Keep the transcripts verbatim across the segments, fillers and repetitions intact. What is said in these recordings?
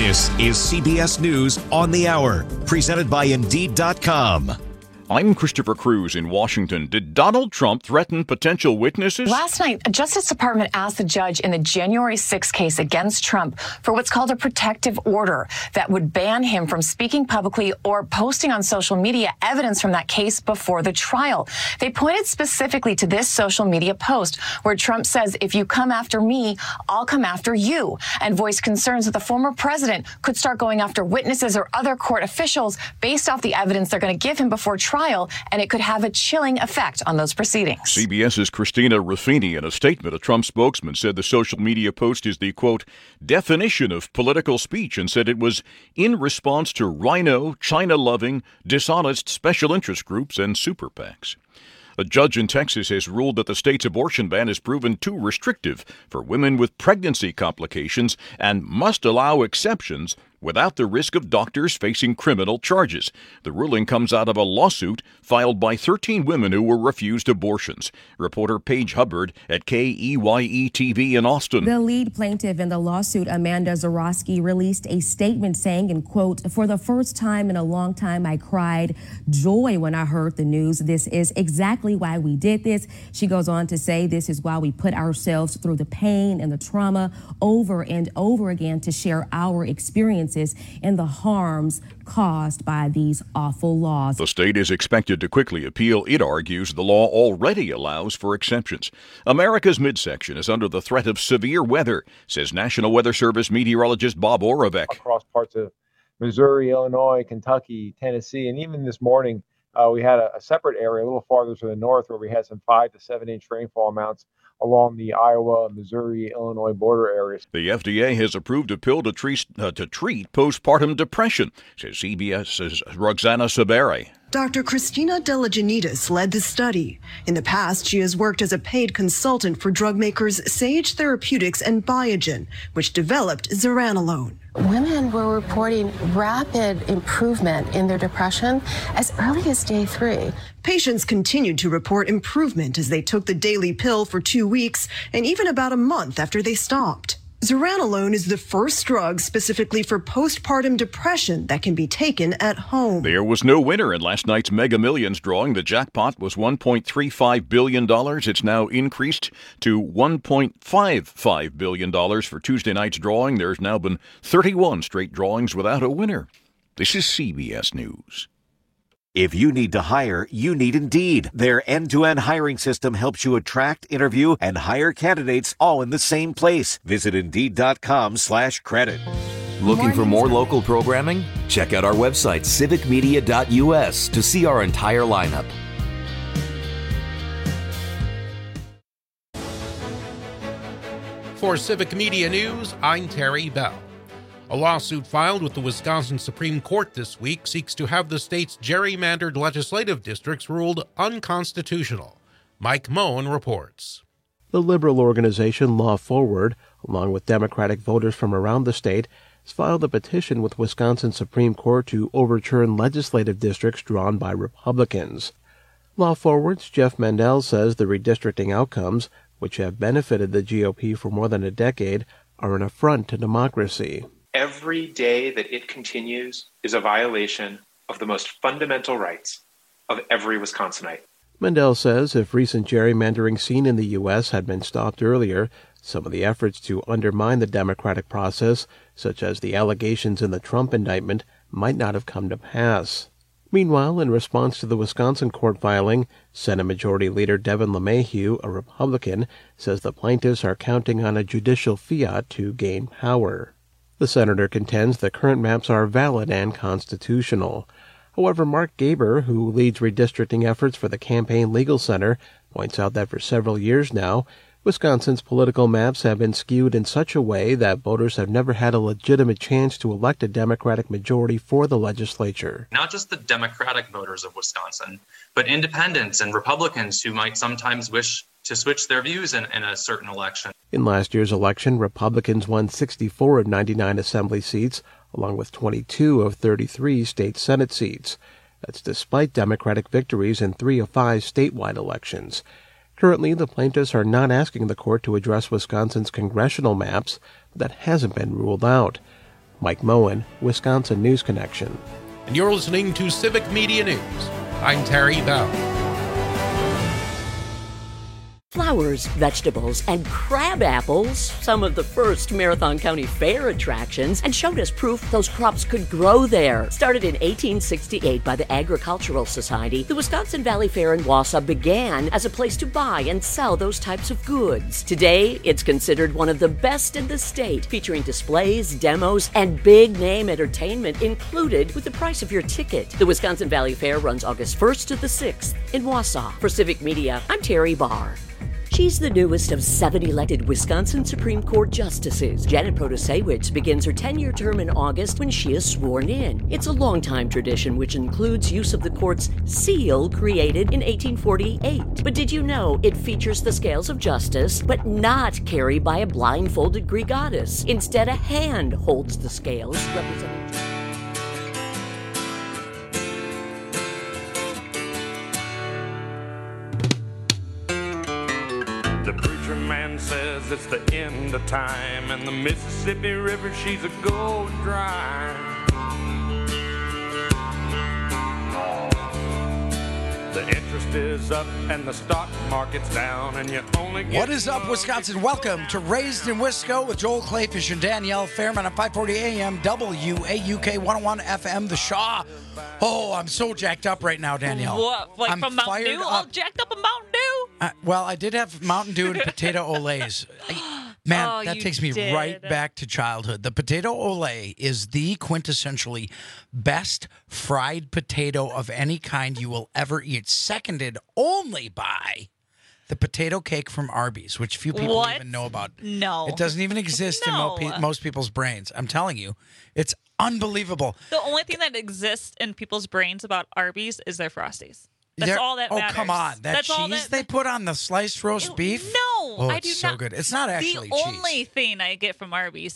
This is C B S News on the Hour, presented by Indeed dot com. I'm Christopher Cruz in Washington. Did Donald Trump threaten potential witnesses? Last night, the Justice Department asked the judge in the January sixth case against Trump for what's called a protective order that would ban him from speaking publicly or posting on social media evidence from that case before the trial. They pointed specifically to this social media post where Trump says, "If you come after me, I'll come after you," and voiced concerns that the former president could start going after witnesses or other court officials based off the evidence they're going to give him before trial. And it could have a chilling effect on those proceedings. CBS's Christina Ruffini, in a statement, a Trump spokesman said the social media post is the, quote, definition of political speech, and said it was in response to rhino, China-loving, dishonest special interest groups and super PACs. A judge in Texas has ruled that the state's abortion ban is proven too restrictive for women with pregnancy complications and must allow exceptions without the risk of doctors facing criminal charges. The ruling comes out of a lawsuit filed by thirteen women who were refused abortions. Reporter Paige Hubbard at K E Y E T V in Austin. The lead plaintiff in the lawsuit, Amanda Zarowski, released a statement saying, and quote, "For the first time in a long time, I cried joy when I heard the news. This is exactly why we did this." She goes on to say, "This is why we put ourselves through the pain and the trauma over and over again to share our experiences and the harms caused by these awful laws." The state is expected to quickly appeal. It argues the law already allows for exceptions. America's midsection is under the threat of severe weather, says National Weather Service meteorologist Bob Oravec. Across parts of Missouri, Illinois, Kentucky, Tennessee, and even this morning, uh, we had a, a separate area a little farther to the north where we had some five to seven inch rainfall amounts along the Iowa, Missouri, Illinois border areas. The F D A has approved a pill to treat, uh, to treat postpartum depression, says CBS's Roxana Saberi. Doctor Christina Deligianitis led the study. In the past, she has worked as a paid consultant for drug makers Sage Therapeutics and Biogen, which developed zuranolone. Women were reporting rapid improvement in their depression as early as day three. Patients continued to report improvement as they took the daily pill for two weeks and even about a month after they stopped. Zuranolone is the first drug specifically for postpartum depression that can be taken at home. There was no winner in last night's Mega Millions drawing. The jackpot was one point three five billion dollars. It's now increased to one point five five billion dollars for Tuesday night's drawing. There's now been thirty-one straight drawings without a winner. This is C B S News. If you need to hire, you need Indeed. Their end-to-end hiring system helps you attract, interview, and hire candidates all in the same place. Visit Indeed.com slash credit. Looking for more local programming? Check out our website, civic media dot U S, to see our entire lineup. For Civic Media News, I'm Terry Bell. A lawsuit filed with the Wisconsin Supreme Court this week seeks to have the state's gerrymandered legislative districts ruled unconstitutional. Mike Moen reports. The liberal organization Law Forward, along with Democratic voters from around the state, has filed a petition with Wisconsin Supreme Court to overturn legislative districts drawn by Republicans. Law Forward's Jeff Mandel says the redistricting outcomes, which have benefited the G O P for more than a decade, are an affront to democracy. Every day that it continues is a violation of the most fundamental rights of every Wisconsinite. Mandel says if recent gerrymandering seen in the U S had been stopped earlier, some of the efforts to undermine the democratic process, such as the allegations in the Trump indictment, might not have come to pass. Meanwhile, in response to the Wisconsin court filing, Senate Majority Leader Devin LeMahieu, a Republican, says the plaintiffs are counting on a judicial fiat to gain power. The senator contends the current maps are valid and constitutional. However, Mark Gaber, who leads redistricting efforts for the Campaign Legal Center, points out that for several years now, Wisconsin's political maps have been skewed in such a way that voters have never had a legitimate chance to elect a Democratic majority for the legislature. Not just the Democratic voters of Wisconsin, but independents and Republicans who might sometimes wish to switch their views in, in a certain election. In last year's election, Republicans won sixty-four of ninety-nine assembly seats, along with twenty-two of thirty-three state Senate seats. That's despite Democratic victories in three of five statewide elections. Currently, the plaintiffs are not asking the court to address Wisconsin's congressional maps, but that hasn't been ruled out. Mike Moen, Wisconsin News Connection. And you're listening to Civic Media News. I'm Terry Bell. Flowers, vegetables, and crab apples, some of the first Marathon County Fair attractions, and showed us proof those crops could grow there. Started in eighteen sixty-eight by the Agricultural Society, the Wisconsin Valley Fair in Wausau began as a place to buy and sell those types of goods. Today, it's considered one of the best in the state, featuring displays, demos, and big-name entertainment included with the price of your ticket. The Wisconsin Valley Fair runs August first to the sixth in Wausau. For Civic Media, I'm Terry Barr. She's the newest of seven elected Wisconsin Supreme Court justices. Janet Protasiewicz begins her ten-year term in August when she is sworn in. It's a long-time tradition which includes use of the court's seal created in eighteen forty-eight. But did you know it features the scales of justice, but not carried by a blindfolded Greek goddess? Instead, a hand holds the scales, representing... The preacher man says it's the end of time, and the Mississippi River, she's a going dry. The interest is up and the stock market's down, and you only get... What is up, Wisconsin? Welcome to Raised in Wisco with Joel Clayfish and Danielle Fairman on five forty A M W A U K one oh one F M, The Shaw. Oh, I'm so jacked up right now, Danielle. What? Like I'm from Mountain Dew? All jacked up in Mountain Dew? Uh, well, I did have Mountain Dew and potato olays. I, man, Oh, that you takes me did. right back to childhood. The potato olay is the quintessentially best fried potato of any kind you will ever eat, seconded only by the potato cake from Arby's, which few people What? even know about. No. It doesn't even exist in mo- No. pe- most people's brains. I'm telling you, it's unbelievable. The only thing that exists in people's brains about Arby's is their Frosties. That's They're- all that oh, matters. come on. That That's all cheese that- they put on the sliced roast beef? No, Oh, I it's do so not. good. It's not actually the cheese. only thing I get from Arby's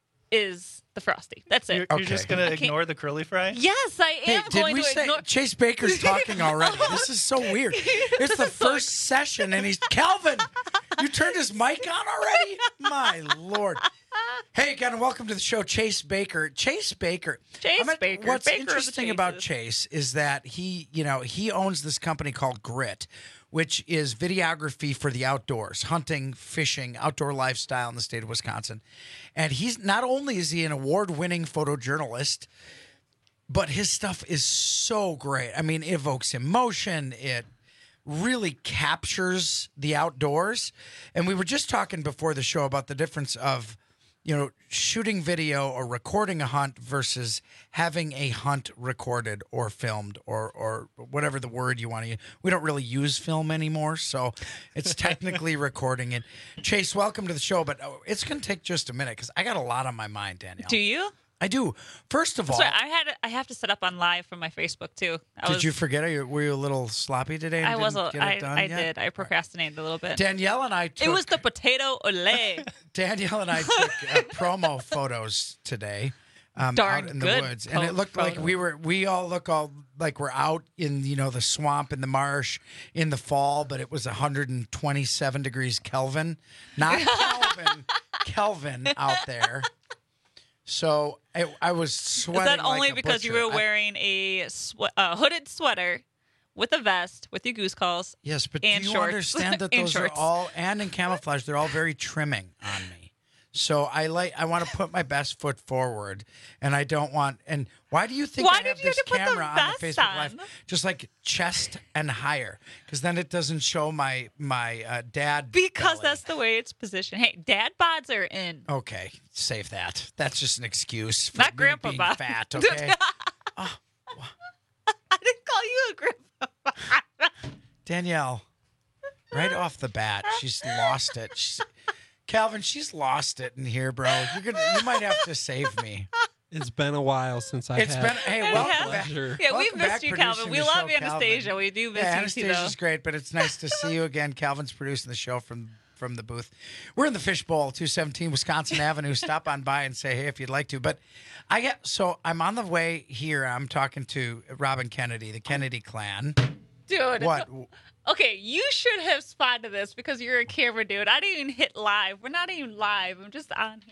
is the Frosty. That's it. You're, you're just going to ignore the curly fry? Yes, I Hey, am did going we to say ignore. Chase Baker's talking already? This is so weird. It's the first session, and he's Calvin. You turned his mic on already? My Lord. Hey again, welcome to the show, Chase Baker. Chase Baker. Chase I mean, Baker, What's Baker of the interesting about Chases. Chase is that he, you know, he owns this company called Grit, which is videography for the outdoors, hunting, fishing, outdoor lifestyle in the state of Wisconsin. And he's not only is he an award-winning photojournalist, but his stuff is so great. I mean, it evokes emotion. It really captures the outdoors. And we were just talking before the show about the difference of, you know, shooting video or recording a hunt versus having a hunt recorded or filmed or or whatever the word you want to use. We don't really use film anymore, so it's technically recording it. Chase, welcome to the show, but it's going to take just a minute because I got a lot on my mind, Danielle. Do you? I do. First of all, Sorry, I had I have to set up on live from my Facebook too. I did was, you forget? Are you, were you a little sloppy today? And I was. didn't A, get it I, done I yet? did. I procrastinated a little bit. Danielle and I took It was the potato olay. Danielle and I took uh, promo photos today. Um, Darn out in the good woods, and it po- looked like photo. we were. We all look all like we're out in you know the swamp in the marsh in the fall, but it was one hundred twenty-seven degrees Kelvin, not Kelvin, Kelvin out there. So I, I was sweating. Is that like only a because you butcher. were I- wearing a swe- uh, hooded sweater with a vest with your goose calls? Yes, but and do you shorts. understand that And those are shorts. all and in camouflage? They're all very trimming on me. So I like. I want to put my best foot forward, and I don't want. And why do you think Why I have did you this have to put the camera on the vest Facebook on? Live? Just like chest and higher, because then it doesn't show my my uh, dad. Because that's the way it's positioned. Hey, dad bods are in. Okay, save that. That's just an excuse for Not me grandpa being bod. fat. Okay, I didn't call you a grandpa. Danielle. Right off the bat, she's lost it. She's, Calvin, she's lost it in here, bro. You're gonna. You might have to save me. It's been a while since I've It's had been. Hey, the welcome back. pleasure. Yeah, we Welcome back, missed you, Calvin. producing We the love show, Anastasia. Calvin. We do miss Yeah, you too, though. Anastasia's great, but it's nice to see you again. Calvin's producing the show from from the booth. We're in the Fishbowl, two seventeen Wisconsin Avenue. Stop on by and say hey if you'd like to. But I get so I'm on the way here. I'm talking to Robin Kennedy, the Kennedy clan. Dude. What? Okay, you should have spotted this because you're a camera dude. I didn't even hit live. We're not even live. I'm just on here.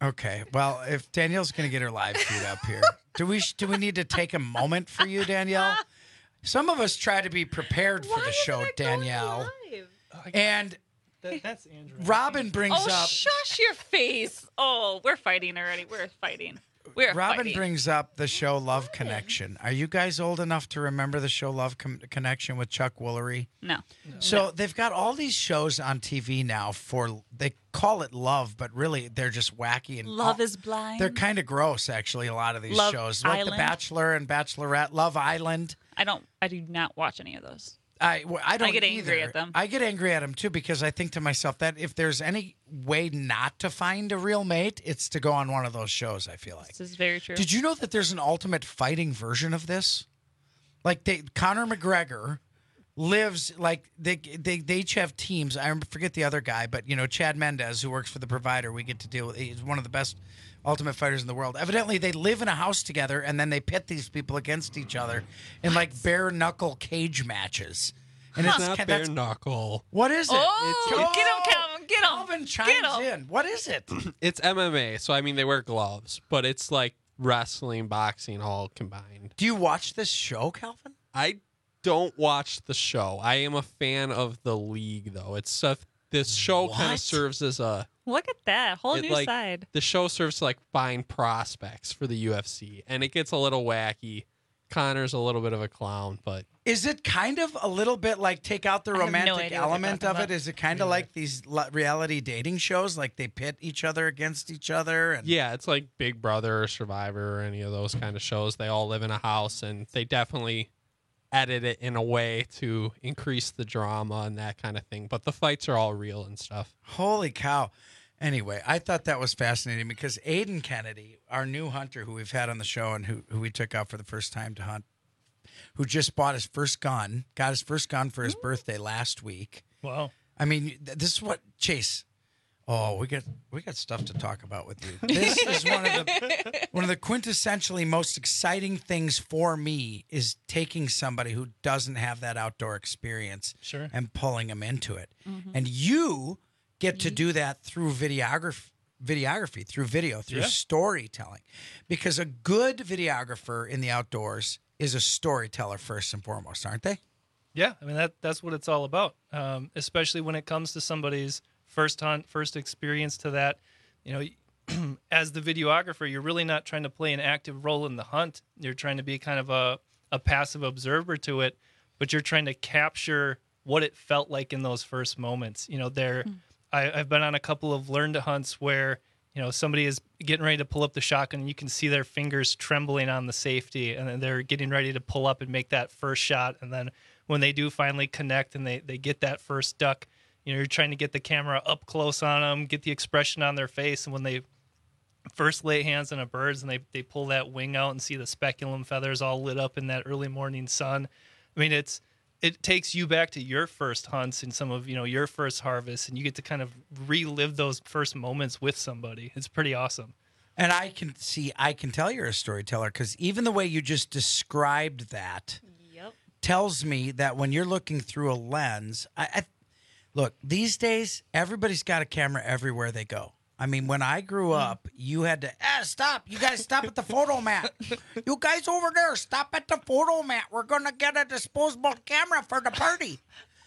Okay. Well, if Danielle's going to get her live feed up here, do we do we need to take a moment for you, Danielle? Some of us try to be prepared for Why the show, isn't it Danielle. going live? And That, that's Andrew. Robin brings oh, up. shush your face. Oh, we're fighting already. We're fighting. We're Robin fighting. brings up the show Love Connection. Are you guys old enough to remember the show Love Com- Connection with Chuck Woolery? No. So No. they've got all these shows on T V now for, they call it love, but really they're just wacky. And Love all- is blind. They're kind of gross, actually, a lot of these Love shows. Like The Island. Bachelor and Bachelorette, Love Island. I don't. I do not watch any of those. I, well, I don't I get angry either. at them. I get angry at them too because I think to myself that if there's any way not to find a real mate, it's to go on one of those shows, I feel like. This is very true. Did you know that there's an ultimate fighting version of this? Like they, Conor McGregor lives like they, they they each have teams. I forget the other guy, but you know Chad Mendez, who works for the provider, we get to deal with. He's one of the best ultimate fighters in the world. Evidently, they live in a house together, and then they pit these people against each other in like bare knuckle cage matches. And It's it's not ca- bare that's- knuckle. What is it? Oh, It's- get him, Calvin. Get him. Calvin chimes in. What is it? It's M M A, so I mean they wear gloves, but it's like wrestling, boxing, all combined. Do you watch this show, Calvin? I don't watch the show. I am a fan of the league, though. It's uh, this show kind What? of serves as a Look at that whole it, new like, side. The show serves to like find prospects for the U F C, and it gets a little wacky. Connor's a little bit of a clown, but Is it kind of a little bit like take out the I have no romantic idea what you're element talking of it? about. Is it kind of like these lo- reality dating shows, like they pit each other against each other? And yeah, it's like Big Brother or Survivor or any of those kind of shows. They all live in a house, and they definitely edit it in a way to increase the drama and that kind of thing. But the fights are all real and stuff. Holy cow! Anyway, I thought that was fascinating because Aiden Kennedy, our new hunter who we've had on the show and who who we took out for the first time to hunt, who just bought his first gun, got his first gun for his birthday last week. Wow. I mean, th- this is what Chase. Oh, we got we got stuff to talk about with you. This is one of the one of the quintessentially most exciting things for me is taking somebody who doesn't have that outdoor experience Sure. and pulling them into it. Mm-hmm. And you get to do that through videography, videography, through video, through Yeah. storytelling. Because a good videographer in the outdoors is a storyteller first and foremost, aren't they? Yeah, I mean that that's what it's all about. Um, especially when it comes to somebody's first hunt, first experience to that. You know, as the videographer, you're really not trying to play an active role in the hunt. You're trying to be kind of a, a passive observer to it, but you're trying to capture what it felt like in those first moments. You know, there, I, I've been on a couple of learn to hunts where, you know, somebody is getting ready to pull up the shotgun and you can see their fingers trembling on the safety, and then they're getting ready to pull up and make that first shot. And then when they do finally connect and they, they get that first duck, you know, you're trying to get the camera up close on them, get the expression on their face. And when they first lay hands on a bird and they, they pull that wing out and see the speculum feathers all lit up in that early morning sun. I mean, it's, it takes you back to your first hunts and some of, you know, your first harvests, and you get to kind of relive those first moments with somebody. It's pretty awesome. And I can see, I can tell you're a storyteller because even the way you just described that Yep. tells me that when you're looking through a lens, I, I look, these days, everybody's got a camera everywhere they go. I mean, when I grew up, you had to, ah, stop. You guys stop at the photo mat. You guys over there, stop at the photo mat. We're going to get a disposable camera for the party.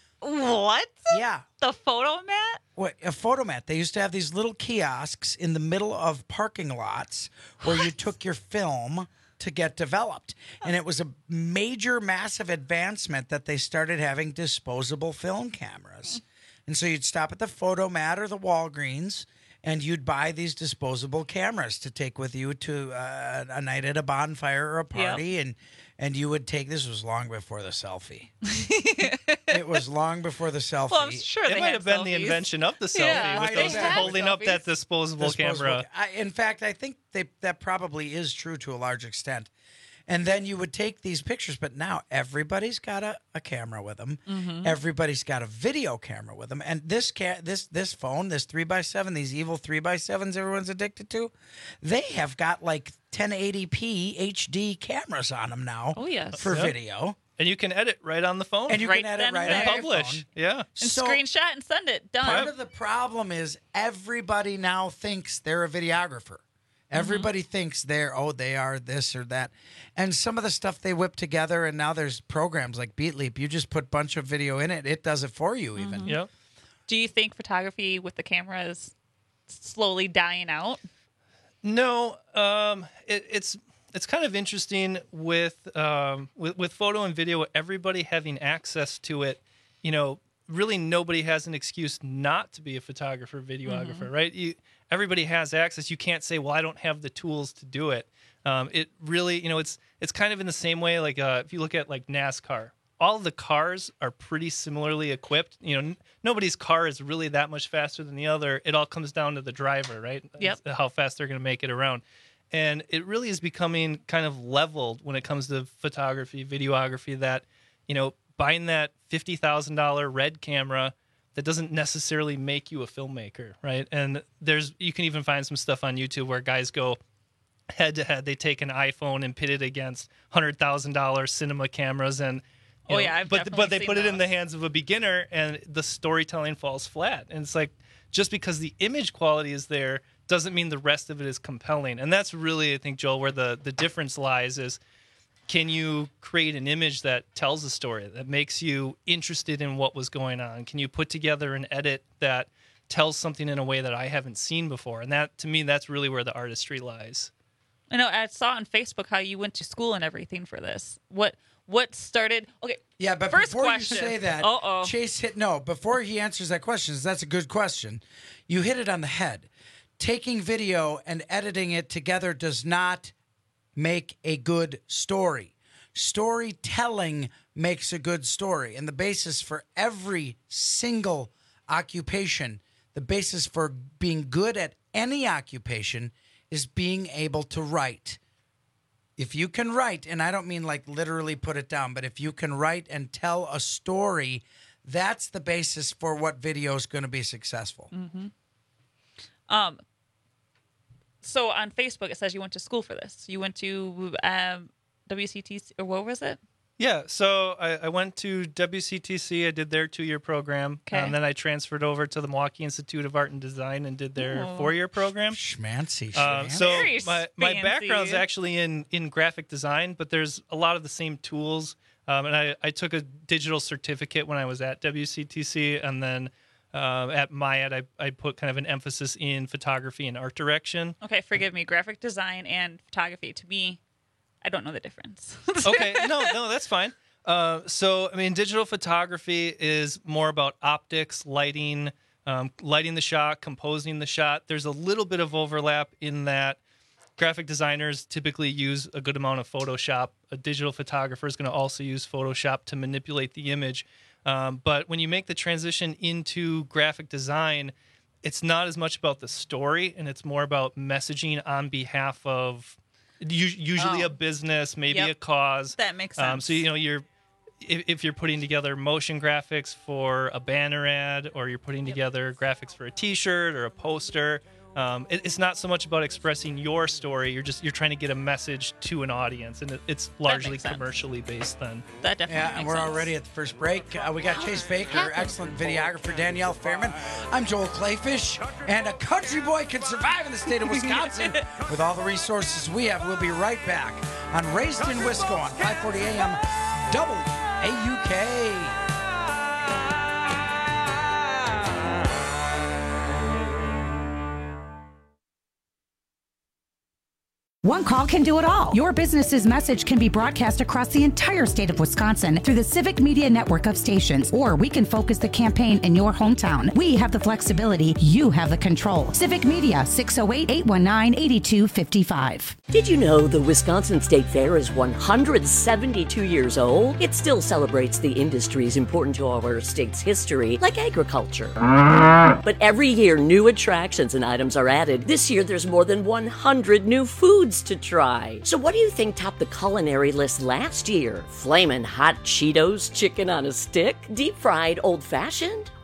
What? Yeah. The photo mat? What, a photo mat. They used to have these little kiosks in the middle of parking lots where you took your film to get developed. And it was a major, massive advancement that they started having disposable film cameras. And so you'd stop at the photo mat or the Walgreens and you'd buy these disposable cameras to take with you to uh, a night at a bonfire or a party. Yep. And and you would take, this was long before the selfie. It was long before the selfie. Well, I'm sure It they might had have been the selfies. invention of the selfie Yeah, with might those have been. holding up that Selfies. disposable, Disposable camera. ca- I, in fact, I think they, that probably is true to a large extent. And then you would take these pictures, but now everybody's got a, a camera with them. Mhm. Everybody's got a video camera with them. And this ca- this this phone, this three by seven, these evil three by sevens everyone's addicted to, they have got like ten eighty p H D cameras on them now Oh, yes. for Yeah. video. And you can edit right on the phone. And you Right can edit then right and on and your publish. phone. Yeah. And So- screenshot and send it. Done. Part of the problem is everybody now thinks they're a videographer. Everybody thinks they're, oh, they are this or that. And some of the stuff they whip together, and now there's programs like BeatLeap. You just put a bunch of video in it. It does it for you even. Yep. Do you think photography with the camera is slowly dying out? No, um, it, it's it's kind of interesting with, um, with with photo and video. Everybody having access to it, you know, really nobody has an excuse not to be a photographer, videographer, Mhm. right? You, everybody has access. You can't say, "Well, I don't have the tools to do it." Um, it really, you know, it's it's kind of in the same way. Like uh, if you look at like NASCAR, all of the cars are pretty similarly equipped. You know, n- nobody's car is really that much faster than the other. It all comes down to the driver, right? Yep. It's how fast they're going to make it around. And it really is becoming kind of leveled when it comes to photography, videography, that, you know, buying that fifty thousand dollars RED camera, that doesn't necessarily make you a filmmaker, right? And there's, you can even find some stuff on YouTube where guys go head to head. They take an iPhone and pit it against one hundred thousand dollars cinema cameras, and you Oh, know, yeah, I've but definitely but they seen put it in those. the hands of a beginner, and the storytelling falls flat. And it's like, just because the image quality is there doesn't mean the rest of it is compelling. And that's really, I think, Joel, where the the difference lies is, can you create an image that tells a story, that makes you interested in what was going on? Can you put together an edit that tells something in a way that I haven't seen before? And that, to me, that's really where the artistry lies. I know I saw on Facebook how you went to school and everything for this. What what started? Okay. Yeah, but first before question. you say that, Uh-oh. Chase hit no. Before he answers that question, that's a good question. You hit it on the head. Taking video and editing it together does not make a good story. Storytelling makes a good story, and the basis for every single occupation, the basis for being good at any occupation, is being able to write. If you can write, and I don't mean like literally put it down, but if you can write and tell a story, that's the basis for what video is going to be successful. Mm-hmm. Um. So on Facebook, it says you went to school for this. You went to um, W C T C, or what was it? Yeah, so I, I went to W C T C. I did their two-year program. Okay. And then I transferred over to the Milwaukee Institute of Art and Design and did their Oh. four-year program. Schmancy, Um, schmancy. so Very my, my fancy. background's actually in, in graphic design, but there's a lot of the same tools. Um, and I, I took a digital certificate when I was at W C T C, and then uh, at MyEd, I, I put kind of an emphasis in photography and art direction. Okay, forgive me. Graphic design and photography. To me, I don't know the difference. Okay, no, no, that's fine. Uh, so, I mean, digital photography is more about optics, lighting, um, lighting the shot, composing the shot. There's a little bit of overlap in that graphic designers typically use a good amount of Photoshop. A digital photographer is going to also use Photoshop to manipulate the image. Um, but when you make the transition into graphic design, it's not as much about the story, and it's more about messaging on behalf of u- usually Oh. a business, maybe Yep. a cause. That makes Um, sense. so, you know, you're if, if you're putting together motion graphics for a banner ad, or you're putting together graphics for a T-shirt or a poster, um, it, it's not so much about expressing your story. You're just you're trying to get a message to an audience, and it, it's largely makes sense. commercially based. Then That definitely Yeah, makes and we're sense. already at the first break. Uh, we got Chase Baker, excellent videographer, Danielle Fairman. I'm Joel Clayfish, and a country boy can survive in the state of Wisconsin with all the resources we have. We'll be right back on Raised in Wisco on five forty A M W A U K. One call can do it all. Your business's message can be broadcast across the entire state of Wisconsin through the Civic Media network of stations, or we can focus the campaign in your hometown. We have the flexibility. You have the control. Civic Media, six oh eight, eight one nine, eight two five five. Did you know the Wisconsin State Fair is one hundred seventy-two years old? It still celebrates the industries important to our state's history, like agriculture. But every year, new attractions and items are added. This year, there's more than one hundred new foods to try. So what do you think topped the culinary list last year? Flamin' hot Cheetos chicken on a stick? Deep fried old fashioned?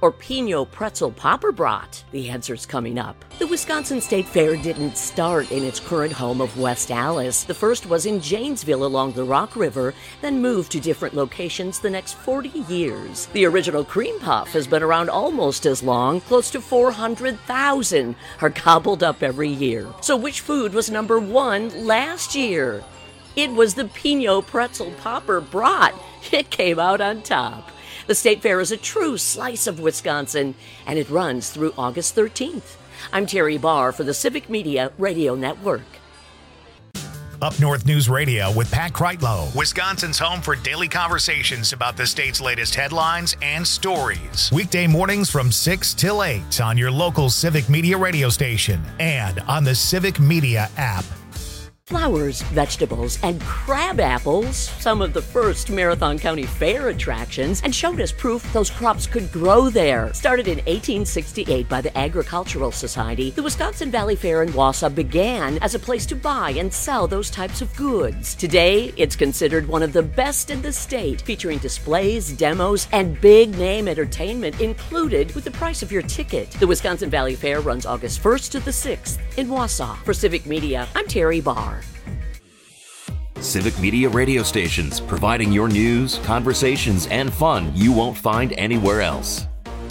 or Pinot Pretzel Popper Brat? The answer's coming up. The Wisconsin State Fair didn't start in its current home of West Allis. The first was in Janesville along the Rock River, then moved to different locations the next forty years. The original cream puff has been around almost as long. Close to four hundred thousand are gobbled up every year. So which food was number one last year? It was the Pinot Pretzel Popper Brat. It came out on top. The State Fair is a true slice of Wisconsin, and it runs through August thirteenth. I'm Terry Barr for the Civic Media Radio Network. Up North News Radio with Pat Kreitlow, Wisconsin's home for daily conversations about the state's latest headlines and stories. Weekday mornings from six till eight on your local Civic Media radio station and on the Civic Media app. Flowers, vegetables, and crab apples, some of the first Marathon County Fair attractions, and showed us proof those crops could grow there. Started in eighteen sixty-eight by the Agricultural Society, the Wisconsin Valley Fair in Wausau began as a place to buy and sell those types of goods. Today, it's considered one of the best in the state, featuring displays, demos, and big-name entertainment included with the price of your ticket. The Wisconsin Valley Fair runs August first to the sixth in Wausau. For Civic Media, I'm Terry Barr. Civic Media radio stations, providing your news, conversations, and fun you won't find anywhere else.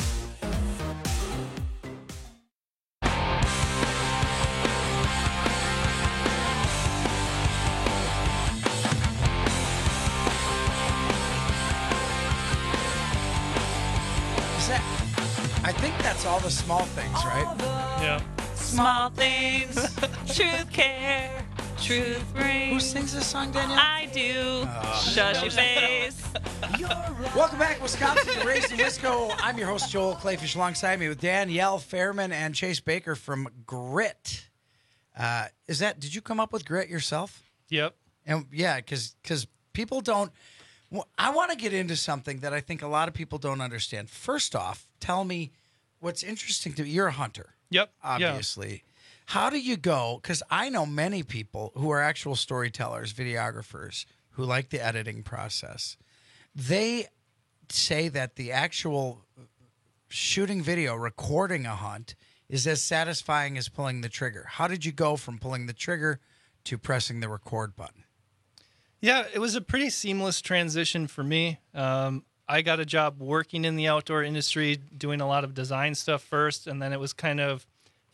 I think that's all the small things, right? Yeah. Small things, truth care, truth brings. Who sings this song, Danielle? I do. Uh, Shush your face. Welcome back, Wisconsin, Raised in Wisco. I'm your host, Joel Clayfish, alongside me with Danielle Fairman and Chase Baker from Grit. Uh, is that, did you come up with Grit yourself? Yep. And yeah, because because people don't, well, I want to get into something that I think a lot of people don't understand. First off, tell me what's interesting to me. You're a hunter. Yep. Obviously. Yeah. How do you go? Because I know many people who are actual storytellers, videographers, who like the editing process. They say that the actual shooting video, recording a hunt, is as satisfying as pulling the trigger. How did you go from pulling the trigger to pressing the record button? Yeah, it was a pretty seamless transition for me. Um, I got a job working in the outdoor industry, doing a lot of design stuff first, and then it was kind of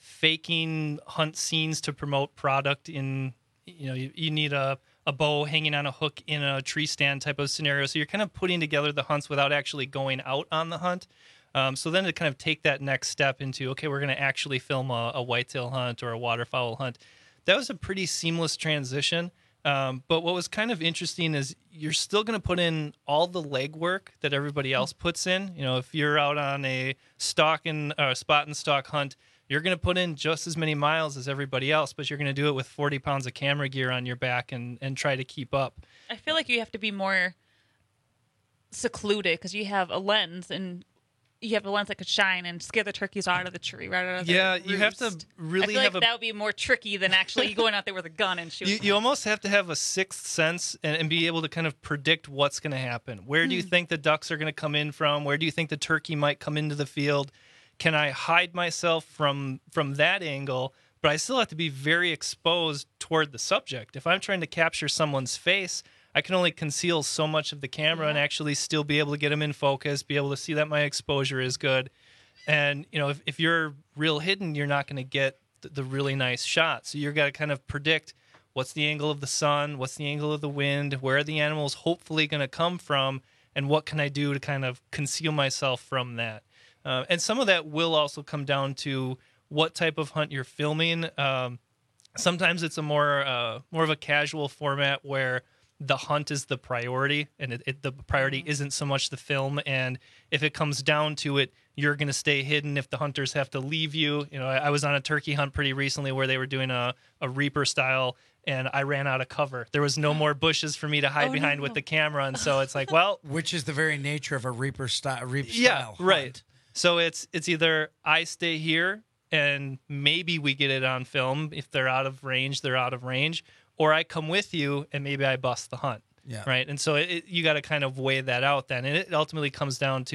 faking hunt scenes to promote product in, you know, you, you need a, a bow hanging on a hook in a tree stand type of scenario. So you're kind of putting together the hunts without actually going out on the hunt. Um, so then to kind of take that next step into, okay, we're going to actually film a, a whitetail hunt or a waterfowl hunt. That was a pretty seamless transition. Um, but what was kind of interesting is you're still going to put in all the legwork that everybody else puts in. You know, if you're out on a stalk and uh, spot and stalk hunt, you're going to put in just as many miles as everybody else, but you're going to do it with forty pounds of camera gear on your back and, and try to keep up. I feel like you have to be more secluded because you have a lens and you have a lens that could shine and scare the turkeys out of the tree, right out of yeah, roost. You have to really I feel have like a... that would be more tricky than actually going out there with a gun and shooting. You, you almost have to have a sixth sense and, and be able to kind of predict what's going to happen. Where do you Hmm. think the ducks are going to come in from? Where do you think the turkey might come into the field? Can I hide myself from from that angle? But I still have to be very exposed toward the subject. If I'm trying to capture someone's face, I can only conceal so much of the camera yeah. and actually still be able to get them in focus, be able to see that my exposure is good. And, you know, if, if you're real hidden, you're not going to get the, the really nice shot. So you've got to kind of predict what's the angle of the sun, what's the angle of the wind, where are the animals hopefully going to come from, and what can I do to kind of conceal myself from that. Uh, and some of that will also come down to what type of hunt you're filming. Um, sometimes it's a more uh, more of a casual format where the hunt is the priority, and it, it, the priority isn't so much the film. And if it comes down to it, you're going to stay hidden if the hunters have to leave you. You know, I, I was on a turkey hunt pretty recently where they were doing a, a Reaper style, and I ran out of cover. There was no more bushes for me to hide Oh, behind no. with the camera, and so it's like, well... Which is the very nature of a Reaper style, Reaper yeah, style right. hunt. So it's it's either I stay here and maybe we get it on film. If they're out of range, they're out of range. Or I come with you and maybe I bust the hunt. Yeah. Right. And so it, you got to kind of weigh that out then. And it ultimately comes down to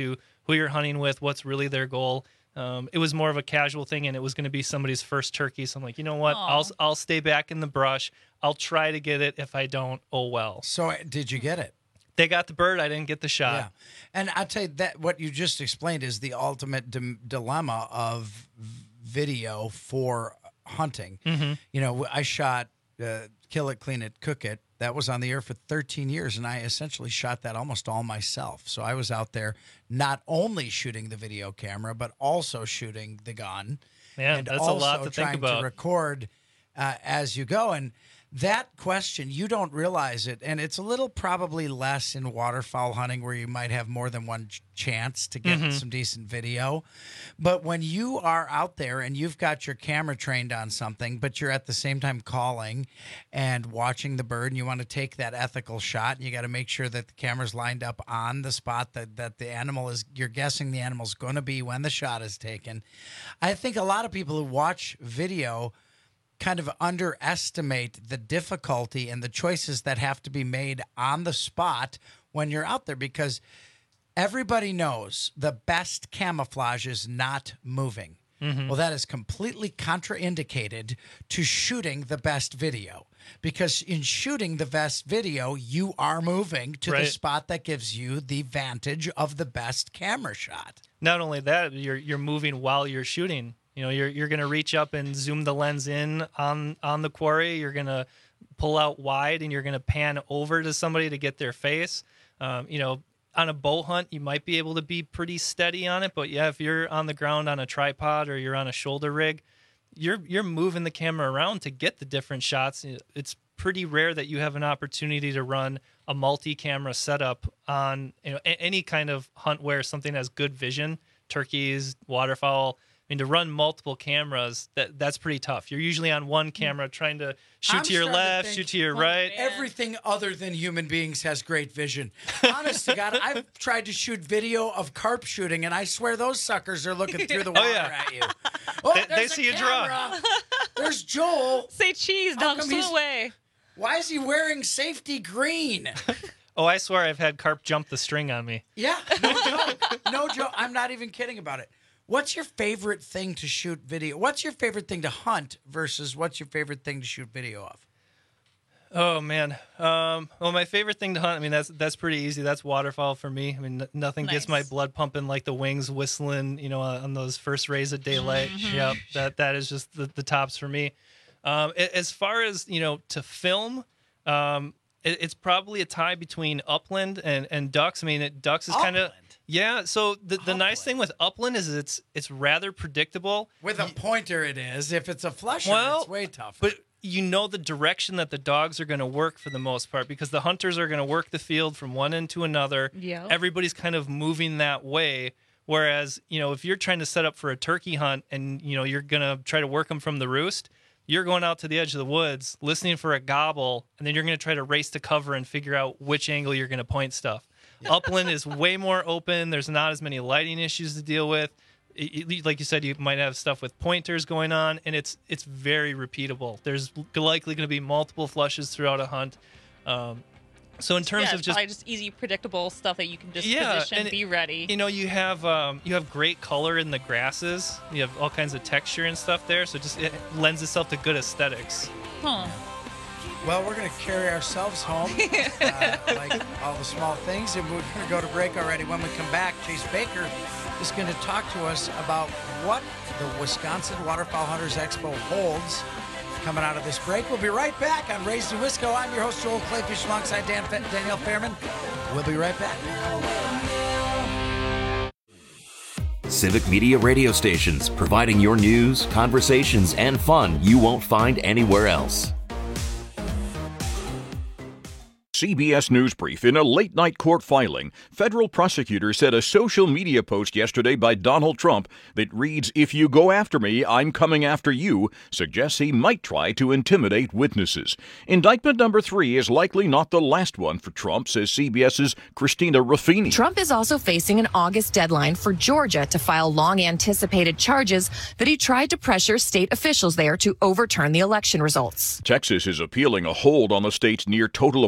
who you're hunting with, what's really their goal. Um, it was more of a casual thing, and it was going to be somebody's first turkey. So I'm like, you know what? Aww. I'll I'll stay back in the brush. I'll try to get it. If I don't, oh well. So did you get it? They got the bird. I didn't get the shot. Yeah. And I tell you that what you just explained is the ultimate dim- dilemma of video for hunting. Mhm. You know, I shot uh, Kill It, Clean It, Cook It. That was on the air for thirteen years, and I essentially shot that almost all myself. So I was out there not only shooting the video camera, but also shooting the gun. Yeah, and that's a also lot to think trying about. to record uh, as you go. And that question, you don't realize it, and it's a little probably less in waterfowl hunting where you might have more than one ch- chance to get Mhm. some decent video. But when you are out there and you've got your camera trained on something, but you're at the same time calling and watching the bird, and you want to take that ethical shot, and you got to make sure that the camera's lined up on the spot that, that the animal is, you're guessing the animal's going to be when the shot is taken. I think a lot of people who watch video kind of underestimate the difficulty and the choices that have to be made on the spot when you're out there, because everybody knows the best camouflage is not moving. Mhm. Well, that is completely contraindicated to shooting the best video, because in shooting the best video, you are moving to the Right. spot that gives you the vantage of the best camera shot. Not only that, you're you're moving while you're shooting. You know, you're you're gonna reach up and zoom the lens in on on the quarry. You're gonna pull out wide, and you're gonna pan over to somebody to get their face. Um, you know, on a bow hunt, you might be able to be pretty steady on it, but yeah, if you're on the ground on a tripod or you're on a shoulder rig, you're you're moving the camera around to get the different shots. It's pretty rare that you have an opportunity to run a multi-camera setup on, you know, a- any kind of hunt where something has good vision, turkeys, waterfowl. I mean, to run multiple cameras, that that's pretty tough. You're usually on one camera trying to shoot I'm to your starting to left, think, shoot to your oh, right. Everything other than human beings has great vision. Honest to God, I've tried to shoot video of carp shooting, and I swear those suckers are looking through the Oh, water yeah. at you. Oh, They- they there's see a you draw. camera. There's Joel. Say cheese, How dog, come swim he's- away. Why is he wearing safety green? Oh, I swear I've had carp jump the string on me. Yeah, no joke. No joke. I'm not even kidding about it. What's your favorite thing to shoot video? What's your favorite thing to hunt versus what's your favorite thing to shoot video of? Oh man. Um, well, my favorite thing to hunt, I mean, that's that's pretty easy. That's waterfowl for me. I mean, n- nothing gets my Nice. blood pumping like the wings whistling, you know, on on those first rays of daylight. Mhm. Yep, that that is just the, the tops for me. Um, a- as far as, you know, to film, um, it, it's probably a tie between upland and, and ducks. I mean, it, ducks is kind of yeah. So the, the nice thing with upland is it's it's rather predictable. With a pointer, it is. If it's a flusher, Well, it's way tougher. But you know the direction that the dogs are going to work for the most part, because the hunters are going to work the field from one end to another. Yeah. Everybody's kind of moving that way. Whereas, you know, if you're trying to set up for a turkey hunt and, you know, you're going to try to work them from the roost, you're going out to the edge of the woods, listening for a gobble, and then you're going to try to race to cover and figure out which angle you're going to point stuff. Upland is way more open. There's not as many lighting issues to deal with. It- it- like you said, you might have stuff with pointers going on, and it's it's very repeatable. There's likely going to be multiple flushes throughout a hunt. Um, so in terms yeah, of it's just probably just easy, predictable stuff that you can just Yeah, position, and be ready. you know, you have um, you have great color in the grasses. You have all kinds of texture and stuff there, so just it lends itself to good aesthetics. Huh. Well, we're going to carry ourselves home, uh, like all the small things, and we're going to go to break already. When we come back, Chase Baker is going to talk to us about what the Wisconsin Waterfowl Hunters Expo holds coming out of this break. We'll be right back on Raised in Wisco. I'm your host, Joel Clayfish, alongside Dan Fe- Danielle Fairman. We'll be right back. Civic Media radio stations, providing your news, conversations, and fun you won't find anywhere else. C B S News Brief. In a late-night court filing, federal prosecutors said a social media post yesterday by Donald Trump that reads, "If you go after me, I'm coming after you," suggests he might try to intimidate witnesses. Indictment number three is likely not the last one for Trump, says CBS's Christina Ruffini. Trump is also facing an August deadline for Georgia to file long-anticipated charges that he tried to pressure state officials there to overturn the election results. Texas is appealing a hold on the state's near-total abortion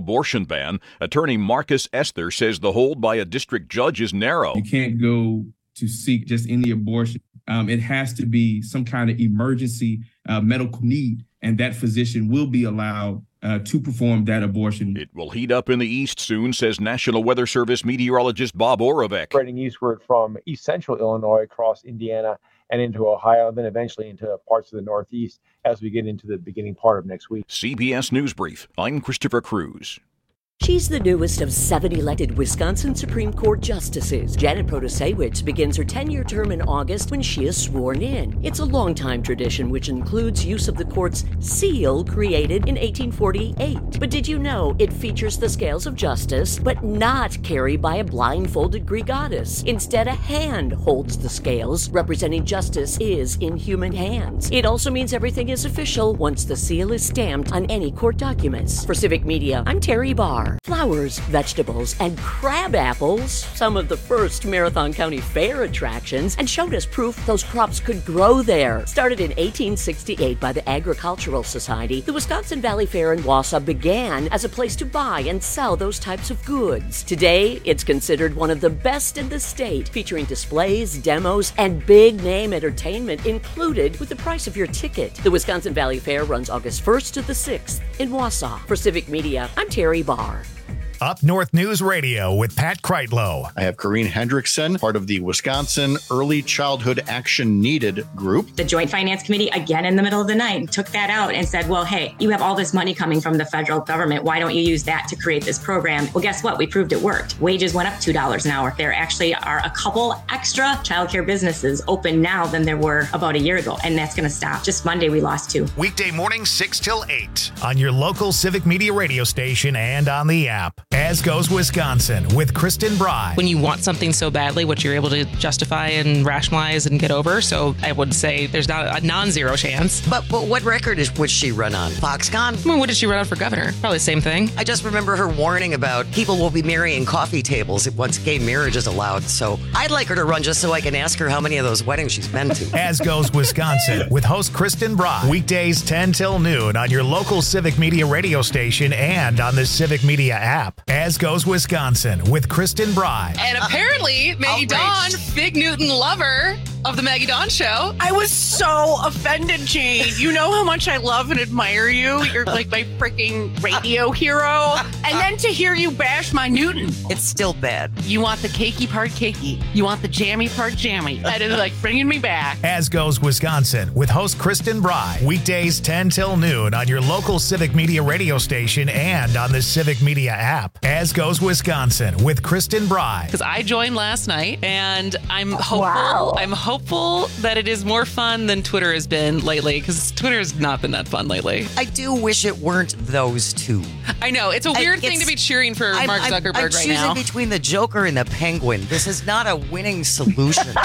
abortion ban. Attorney Marcus Esther says the hold by a district judge is narrow. You can't go to seek just any abortion. Um, it has to be some kind of emergency uh, medical need, and that physician will be allowed uh, to perform that abortion. It will heat up in the east soon, says National Weather Service meteorologist Bob Oravec. Spreading eastward from east central Illinois across Indiana and into Ohio, then eventually into parts of the Northeast as we get into the beginning part of next week. C B S News Brief. I'm Christopher Cruz. She's the newest of seven elected Wisconsin Supreme Court justices. Janet Protasiewicz begins her ten-year term in August when she is sworn in. It's a long-time tradition which includes use of the court's seal created in eighteen forty-eight. But did you know it features the scales of justice, but not carried by a blindfolded Greek goddess? Instead, a hand holds the scales, representing justice is in human hands. It also means everything is official once the seal is stamped on any court documents. For Civic Media, I'm Terry Barr. Flowers, vegetables, and crab apples, some of the first Marathon County Fair attractions, and showed us proof those crops could grow there. Started in eighteen sixty-eight by the Agricultural Society, the Wisconsin Valley Fair in Wausau began as a place to buy and sell those types of goods. Today, it's considered one of the best in the state, featuring displays, demos, and big-name entertainment included with the price of your ticket. The Wisconsin Valley Fair runs August first to the sixth in Wausau. For Civic Media, I'm Terry Barr. Up North News Radio with Pat Kreitlow. I have Corrine Hendrickson, part of the Wisconsin Early Childhood Action Needed group. The Joint Finance Committee, again in the middle of the night, took that out and said, well, hey, you have all this money coming from the federal government. Why don't you use that to create this program? Well, guess what? We proved it worked. Wages went up two dollars an hour. There actually are a couple extra childcare businesses open now than there were about a year ago, and that's going to stop. Just Monday, we lost two. Weekday mornings, six till eight on your local Civic Media radio station and on the app. As Goes Wisconsin with Kristen Bry. When you want something so badly, what you're able to justify and rationalize and get over. So I would say there's not a non-zero chance. But, but what record is would she run on? Foxconn? I mean, what did she run on for governor? Probably the same thing. I just remember her warning about people will be marrying coffee tables once gay marriage is allowed. So I'd like her to run just so I can ask her how many of those weddings she's been to. As Goes Wisconsin with host Kristen Bry. Weekdays ten till noon on your local Civic Media radio station and on the Civic Media app. As Goes Wisconsin with Kristen Bry. And apparently, Maggie Dawn, Big Newton lover of the Maggie Dawn Show. I was so offended, Jane. You know how much I love and admire you. You're like my freaking radio hero. And then to hear you bash my Newton. It's still bad. You want the cakey part cakey. You want the jammy part jammy. That is like bringing me back. As Goes Wisconsin with host Kristen Bry. Weekdays ten till noon on your local Civic Media radio station and on the Civic Media app. As Goes Wisconsin with Kristen Bry. Because I joined last night, and I'm hopeful. Wow. I'm hopeful that it is more fun than Twitter has been lately. Because Twitter has not been that fun lately. I do wish it weren't those two. I know it's a weird I, thing to be cheering for I'm, Mark I'm, Zuckerberg I'm right choosing now. between the Joker and the Penguin. This is not a winning solution.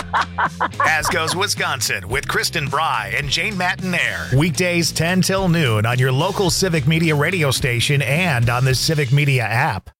As Goes Wisconsin with Kristen Bry and Jane Matinaire. Weekdays ten till noon on your local Civic Media radio station and on the Civic Media app.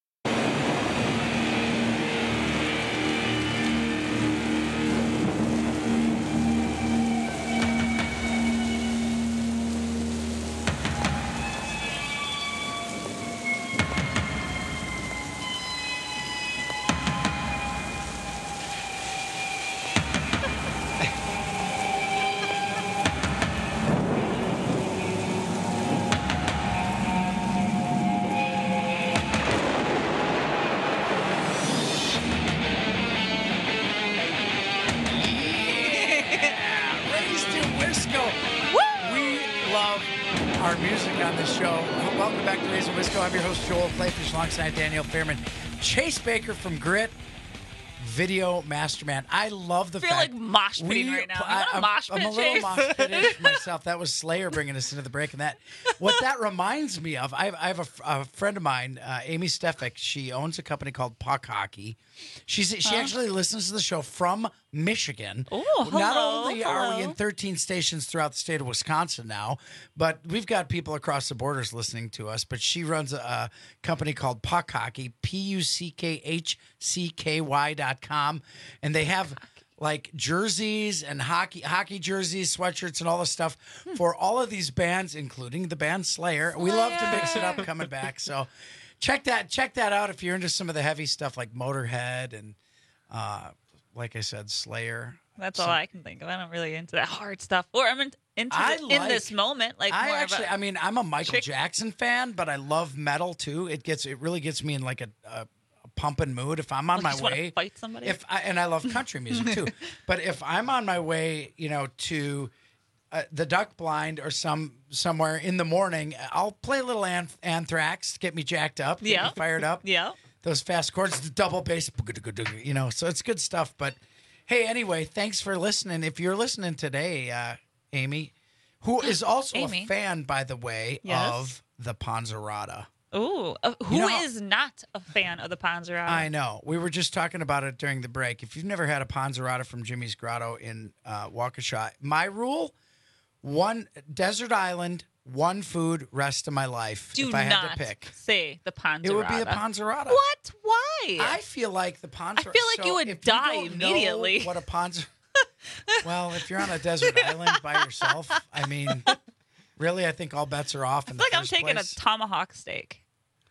Our music on this show. Welcome back to Raise and Wisco. I'm your host, Joel Clayfish, alongside Danielle Fairman. Chase Baker from Grit, Video Masterman. I love the I feel fact... like mosh pitting we- right now. I, You want a I'm, mosh I'm pit, a little Chase? mosh pit myself. That was Slayer bringing us into the break. And that, what that reminds me of, I have, I have a, f- a friend of mine, uh, Amy Stefik. She owns a company called Puck Hockey. She's, she Huh? actually listens to the show from Michigan. Ooh, Not hello, only are we hello. in thirteen stations throughout the state of Wisconsin now, but we've got people across the borders listening to us. But she runs a, a company called Puck Hockey, P U C K H C K Y dot com. And they have like jerseys and hockey hockey jerseys, sweatshirts, and all this stuff for all of these bands, including the band Slayer. We love to mix it up coming back. So check that check that out if you're into some of the heavy stuff like Motorhead and, uh, like I said, Slayer. That's So- all I can think of. I'm not really into that hard stuff. Or I'm in- into I the, in like- this moment. Like I more actually, of a, I mean, I'm a Michael chick- Jackson fan, but I love metal too. It gets, it really gets me in like a, a, a pumping mood if I'm on Like, my just wanna way. fight somebody? If I, and I love country music too, but if I'm on my way, you know, to uh, the Duck Blind or some somewhere in the morning, I'll play a little anth- Anthrax, get me jacked up, get me Yeah. fired up. Yeah. Those fast chords, the double bass, you know, so it's good stuff. But hey, anyway, thanks for listening. If you're listening today, uh, Amy, who is also Amy. a fan, by the way, Yes. of the Panzerata. Ooh, uh, who You is know- not a fan of the Panzerata? I know. We were just talking about it during the break. If you've never had a Panzerata from Jimmy's Grotto in uh, Waukesha, my rule, one desert island, one food, rest of my life. Do if I not had to pick. say the Panzerata. It would be the Panzerata. What? Why? I feel like the Panzerata. I feel like you would if die don't know immediately. What a Panzer. Well, if you're on a desert island by yourself, I mean, really, I think all bets are off. In I the feel like I'm first taking place. a tomahawk steak.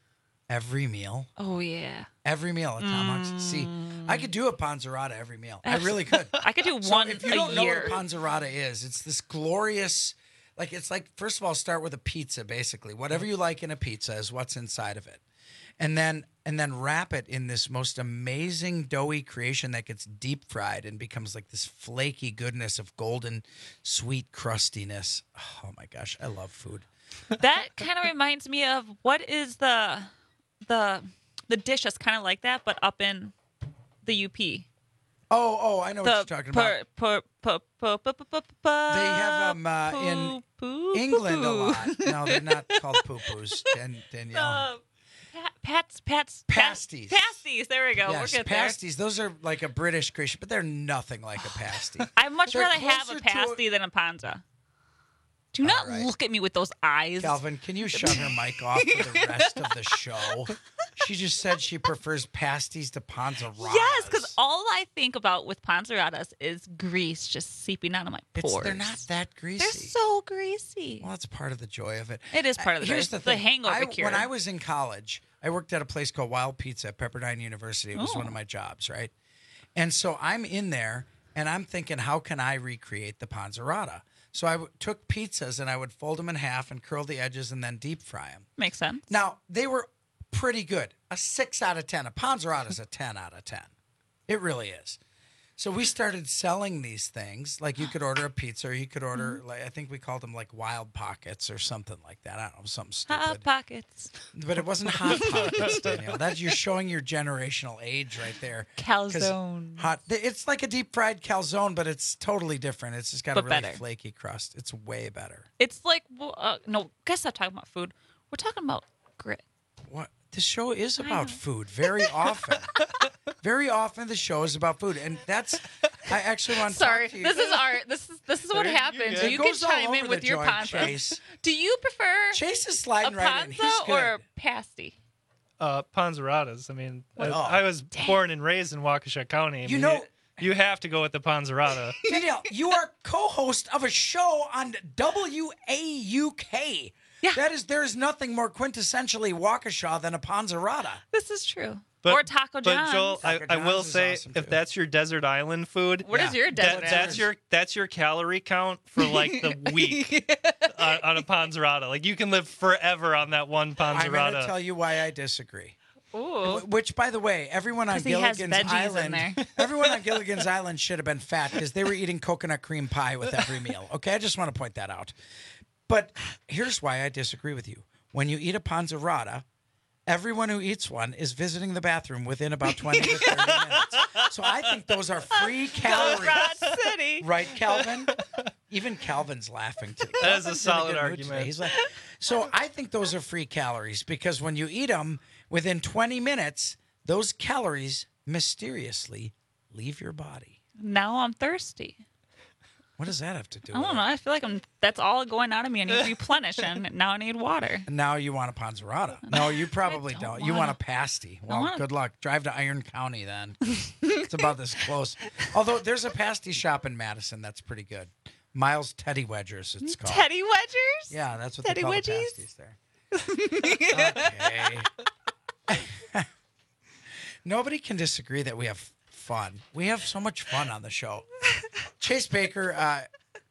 Every meal. Oh yeah. Every meal at Tomahawk's. See, I could do a Panzerata every meal. I Abs- really could. I could do So one if you a don't know year. what a Panzerata is, it's this glorious, like it's like first of all, start with a pizza. Basically, whatever you like in a pizza is what's inside of it, and then and then wrap it in this most amazing doughy creation that gets deep fried and becomes like this flaky goodness of golden, sweet crustiness. Oh my gosh, I love food. That kind of reminds me of what is the the the dish that's kind of like that, but up in the U P. Oh, oh, I know what The you're talking per- about. per- per- per- per- per- per- They have them uh, in poo- England a poo- lot. No, they're not called poo-poos, Dan- Danielle. Uh, pa- Pats, pats, Pasties. pasties. There we go. Yes, We're good pasties. Those are like a British creation, but they're nothing like a pasty. there. I'd much They're rather have closer a to a- pasty than a panza. Do not right. look at me with those eyes. Calvin, can you shut her mic off for the rest of the show? She just said she prefers pasties to panzeratas. Yes, because all I think about with panzeratas is grease just seeping out of my It's, pores. they're not that greasy. They're so greasy. Well, that's part of the joy of it. It is part of the Here's joy. the It's the thing. hangover I, cure. When I was in college, I worked at a place called Wild Pizza at Pepperdine University. It was Oh. one of my jobs, right? And so I'm in there, and I'm thinking, how can I recreate the panzerata? So I w- took pizzas, and I would fold them in half and curl the edges and then deep fry them. Makes sense. Now, they were pretty good. A six out of ten. A panzerata is a ten out of ten. It really is. So we started selling these things. Like you could order a pizza, or you could order, like I think we called them like Wild Pockets or something like that. I don't know, something stupid. Hot pockets. But it wasn't Hot Pockets, Danielle. That you're showing your generational age right there. 'Cause Calzone. Hot. It's like a deep fried calzone, but it's totally different. It's just got a But really better. flaky crust. It's way better. It's like, well, uh, no, guess I'm talking about food. We're talking about grit. What? The show is about food very often. Very often the show is about food, and that's. I actually want to Sorry, talk to you. this is our this is this is what There you happens. go. You It can goes all chime in over with the your joint, panza. Chase. Do you prefer Chase is sliding a right in. panza He's good. or pasty? Uh, Panzeratas. I mean, I, Oh, I was born and raised in Waukesha County. I You mean, know- you have to go with the Panzerata. Danielle, you are co-host of a show on W A U K. Yeah. That is, there is nothing more quintessentially Waukesha than a panzerata. This is true. But, or Taco but John's. Joel, I, Taco I will John's is say, awesome, if too. that's your desert island food, What is your desert that, that's island? your that's your calorie count for like the week on, on a panzerata. Like you can live forever on that one I'm going to panzerata. tell you why I disagree. Ooh. Which, by the way, everyone on 'Cause he has Gilligan's veggies in Island, there. everyone on Gilligan's Island should have been fat because they were eating coconut cream pie with every meal. Okay, I just want to point that out. But here's why I disagree with you. When you eat a panzerata, everyone who eats one is visiting the bathroom within about twenty to thirty minutes. So I think those are free calories. Rod City. Right, Calvin? Even Calvin's laughing today. That is a Calvin's in solid good mood argument. today. He's like, so I think those are free calories because when you eat them within twenty minutes, those calories mysteriously leave your body. Now I'm thirsty. What does that have to do I with don't it? know. I feel like I'm. That's all going out of me. I need to replenish, and now I need water. And now you want a panzerata. No, you probably don't don't. You want wanna- a pasty. I Well, wanna- good luck. Drive to Iron County then. It's about this close. Although there's a pasty shop in Madison that's pretty good. Miles Teddy Wedgers, it's called. Teddy Wedgers? Yeah, that's what Teddy they call Wedgies? the pasties there. Okay. Nobody can disagree that we have fun. We have so much fun on the show. Chase Baker, uh,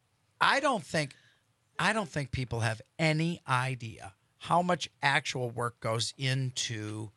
I don't think, I don't think people have any idea how much actual work goes into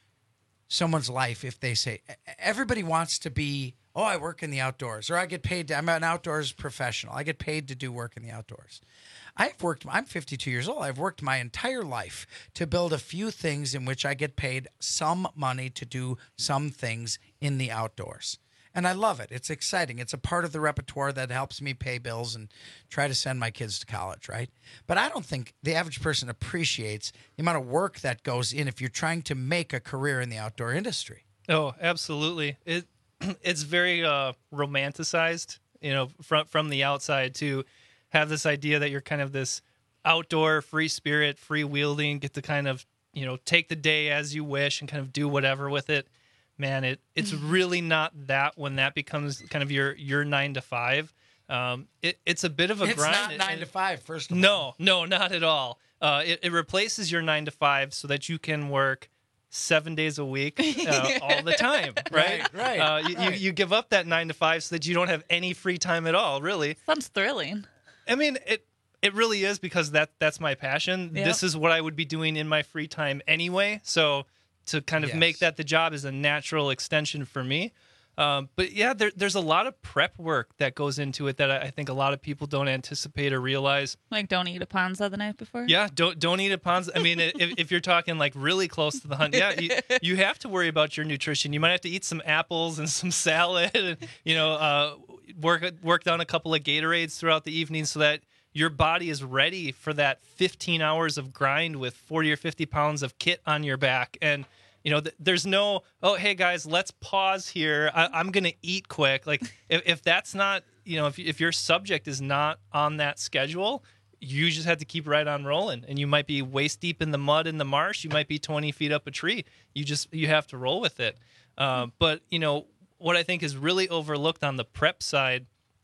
someone's life if they say, everybody wants to be, oh, I work in the outdoors, or I get paid to, I'm an outdoors professional. I get paid to do work in the outdoors. I've worked, I'm fifty-two years old. I've worked my entire life to build a few things in which I get paid some money to do some things in the outdoors. And I love it. It's exciting. It's a part of the repertoire that helps me pay bills and try to send my kids to college, right? But I don't think the average person appreciates the amount of work that goes in if you're trying to make a career in the outdoor industry. Oh, absolutely. It it's very uh, romanticized, you know, from from the outside to have this idea that you're kind of this outdoor free spirit, free-wielding, get to kind of, you know, take the day as you wish and kind of do whatever with it. Man, it it's really not that when that becomes kind of your your nine to five. Um, it, it's a bit of a it's grind. It's not nine it, to five, first of no, all. No, no, not at all. Uh, it, it replaces your nine to five so that you can work seven days a week uh, all the time, right? Right, right, uh, you, right. You, you give up that nine to five so that you don't have any free time at all, really. Sounds thrilling. I mean, it it really is, because that that's my passion. Yep. This is what I would be doing in my free time anyway. So to kind of Yes. make that the job is a natural extension for me. Um, but yeah, there, there's a lot of prep work that goes into it that I, I think a lot of people don't anticipate or realize. Like, don't eat a Ponza the night before? Yeah, don't don't eat a Ponza. I mean, if, if you're talking like really close to the hunt, yeah, you, you have to worry about your nutrition. You might have to eat some apples and some salad, and you know, uh, work work down a couple of Gatorades throughout the evening so that your body is ready for that fifteen hours of grind with forty or fifty pounds of kit on your back. And you know, th- there's no, oh, hey guys, let's pause here. I- I'm gonna eat quick. Like, if, if that's not, you know, if if your subject is not on that schedule, you just have to keep right on rolling. And you might be waist deep in the mud in the marsh. You might be twenty feet up a tree. You just you have to roll with it. Uh, but you know what I think is really overlooked on the prep side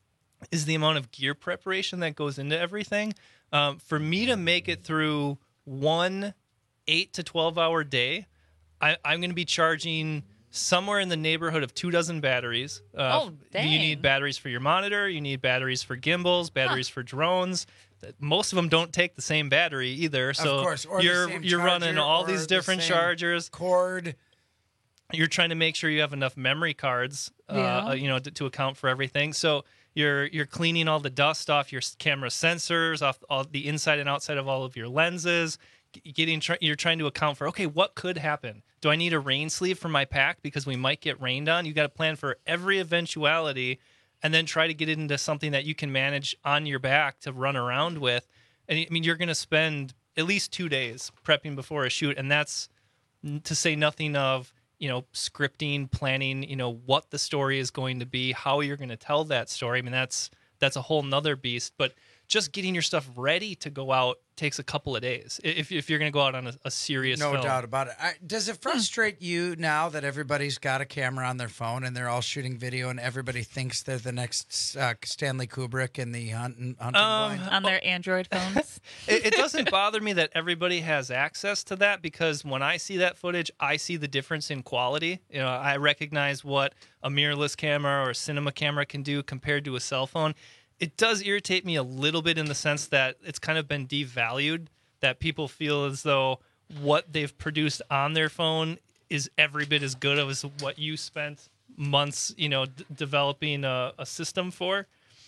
is the amount of gear preparation that goes into everything. Um, for me to make it through one eight to twelve hour day, I, I'm going to be charging somewhere in the neighborhood of two dozen batteries. Uh, Oh, dang. You need batteries for your monitor. You need batteries for gimbals, batteries for drones. Most of them don't take the same battery either. So of course, or the you're same you're running charger, all or these the different same chargers. Cord. You're trying to make sure you have enough memory cards, uh, Yeah. uh, you know, to, to account for everything. So you're you're cleaning all the dust off your s- camera sensors, off all the inside and outside of all of your lenses. G- Getting tr- you're trying to account for, okay, what could happen? Do I need a rain sleeve for my pack because we might get rained on? You got to plan for every eventuality, and then try to get it into something that you can manage on your back to run around with. And I mean, you're going to spend at least two days prepping before a shoot, and that's n- to say nothing of, you know, scripting, planning, you know, what the story is going to be, how you're going to tell that story. I mean, that's that's a whole nother beast. But just getting your stuff ready to go out takes a couple of days if, if you're going to go out on a, a serious No film. doubt about it. I, does it frustrate you now that everybody's got a camera on their phone and they're all shooting video and everybody thinks they're the next uh, Stanley Kubrick in the hunting, hunting Um, blind? On their Android phones? it, it doesn't bother me that everybody has access to that, because when I see that footage, I see the difference in quality. You know, I recognize what a mirrorless camera or a cinema camera can do compared to a cell phone. It does irritate me a little bit in the sense that it's kind of been devalued, that people feel as though what they've produced on their phone is every bit as good as what you spent months, you know, d- developing a, a system for.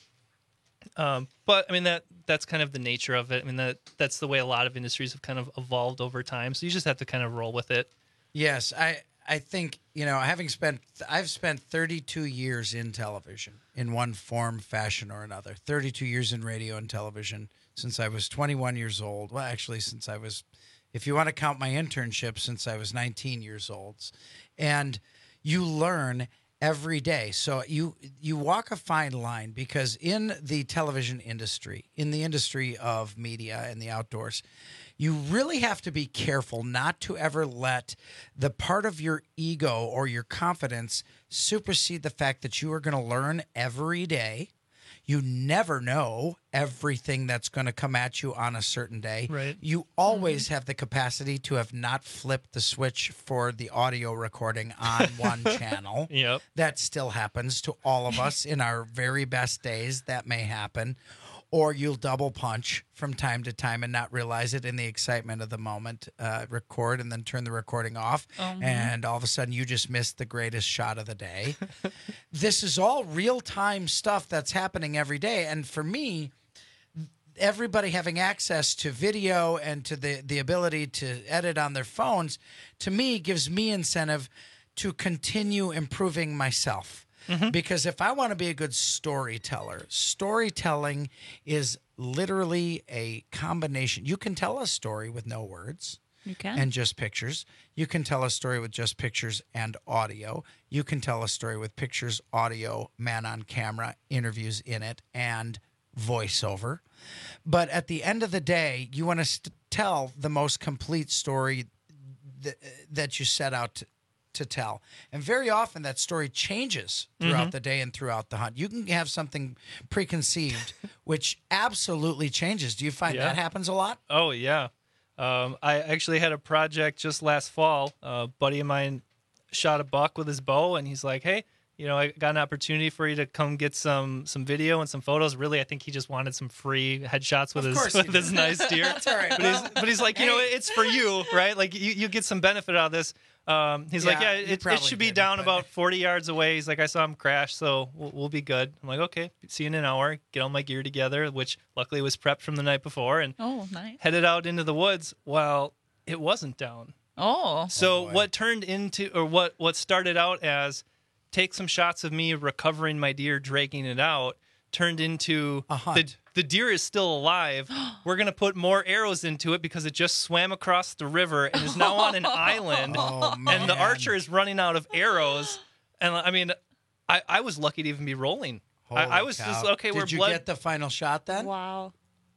Um, but I mean, that that's kind of the nature of it. I mean, that that's the way a lot of industries have kind of evolved over time. So you just have to kind of roll with it. Yes, I I think, you know, having spent I've spent thirty-two years in television in one form, fashion, or another. thirty-two years in radio and television since I was twenty-one years old. Well, actually, since I was, if you want to count my internship, since I was nineteen years old. And you learn every day. So you you walk a fine line, because in the television industry, in the industry of media and the outdoors, you really have to be careful not to ever let the part of your ego or your confidence supersede the fact that you are going to learn every day. You never know everything that's going to come at you on a certain day. Right. You always have the capacity to have not flipped the switch for the audio recording on one channel. Yep. That still happens to all of us in our very best days. That may happen. Or you'll double punch from time to time and not realize it in the excitement of the moment. Uh, record and then turn the recording off. Mhm. And all of a sudden you just missed the greatest shot of the day. This is all real-time stuff that's happening every day. And for me, everybody having access to video and to the, the ability to edit on their phones, to me, gives me incentive to continue improving myself. Mm-hmm. Because if I want to be a good storyteller, storytelling is literally a combination. You can tell a story with no words. You can. And just pictures. You can tell a story with just pictures and audio. You can tell a story with pictures, audio, man on camera, interviews in it, and voiceover. But at the end of the day, you want to st- tell the most complete story th- that you set out to, to tell. And very often that story changes throughout Mhm. the day and throughout the hunt. You can have something preconceived, which absolutely changes. Do you find Yeah. that happens a lot? Oh, yeah. Um, I actually had a project just last fall. A buddy of mine shot a buck with his bow, and he's like, hey, you know, I got an opportunity for you to come get some some video and some photos. Really, I think he just wanted some free headshots with Of his course he with his did. nice deer. That's all right. But he's, but he's like, you know, it's for you, right? Like you, you get some benefit out of this. Um, he's like, Yeah, yeah, you it, it probably should be did, down but- about forty yards away. He's like, I saw him crash, so we'll, we'll be good. I'm like, okay, see you in an hour. Get all my gear together, which luckily was prepped from the night before, and Oh, nice. headed out into the woods. Well, it wasn't down. Oh. So what turned into, or what what started out as take some shots of me recovering my deer, dragging it out, turned into the the deer is still alive. We're gonna put more arrows into it because it just swam across the river and is now on an island. Oh, And the man. archer is running out of arrows. And I mean, I, I was lucky to even be rolling. I, I Holy was cow. just okay. Did we're you blood. get the final shot then? Wow.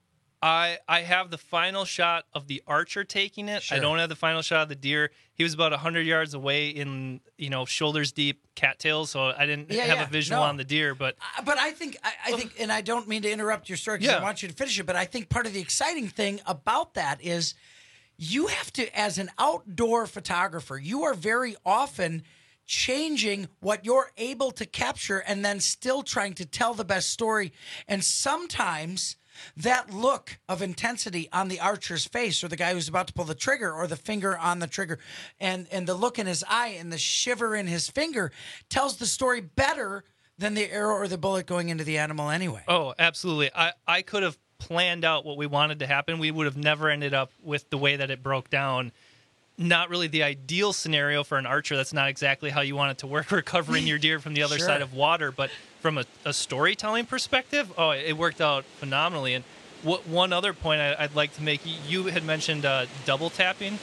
I I have the final shot of the archer taking it. Sure. I don't have the final shot of the deer. He was about one hundred yards away in, you know, shoulders deep cattails, so I didn't Yeah, have yeah. a visual No. on the deer. But Uh, But I think, I, I think, and I don't mean to interrupt your story because I Yeah. want you to finish it, but I think part of the exciting thing about that is you have to, as an outdoor photographer, you are very often changing what you're able to capture and then still trying to tell the best story. And sometimes that look of intensity on the archer's face, or the guy who's about to pull the trigger, or the finger on the trigger, and, and the look in his eye and the shiver in his finger tells the story better than the arrow or the bullet going into the animal anyway. oh, absolutely. I, I could have planned out what we wanted to happen. We would have never ended up with the way that it broke down. Not really the ideal scenario for an archer. That's not exactly how you want it to work, recovering your deer from the other Sure. side of water. But from a, a storytelling perspective, oh, it worked out phenomenally. And what one other point I, I'd like to make, you had mentioned uh, double tapping.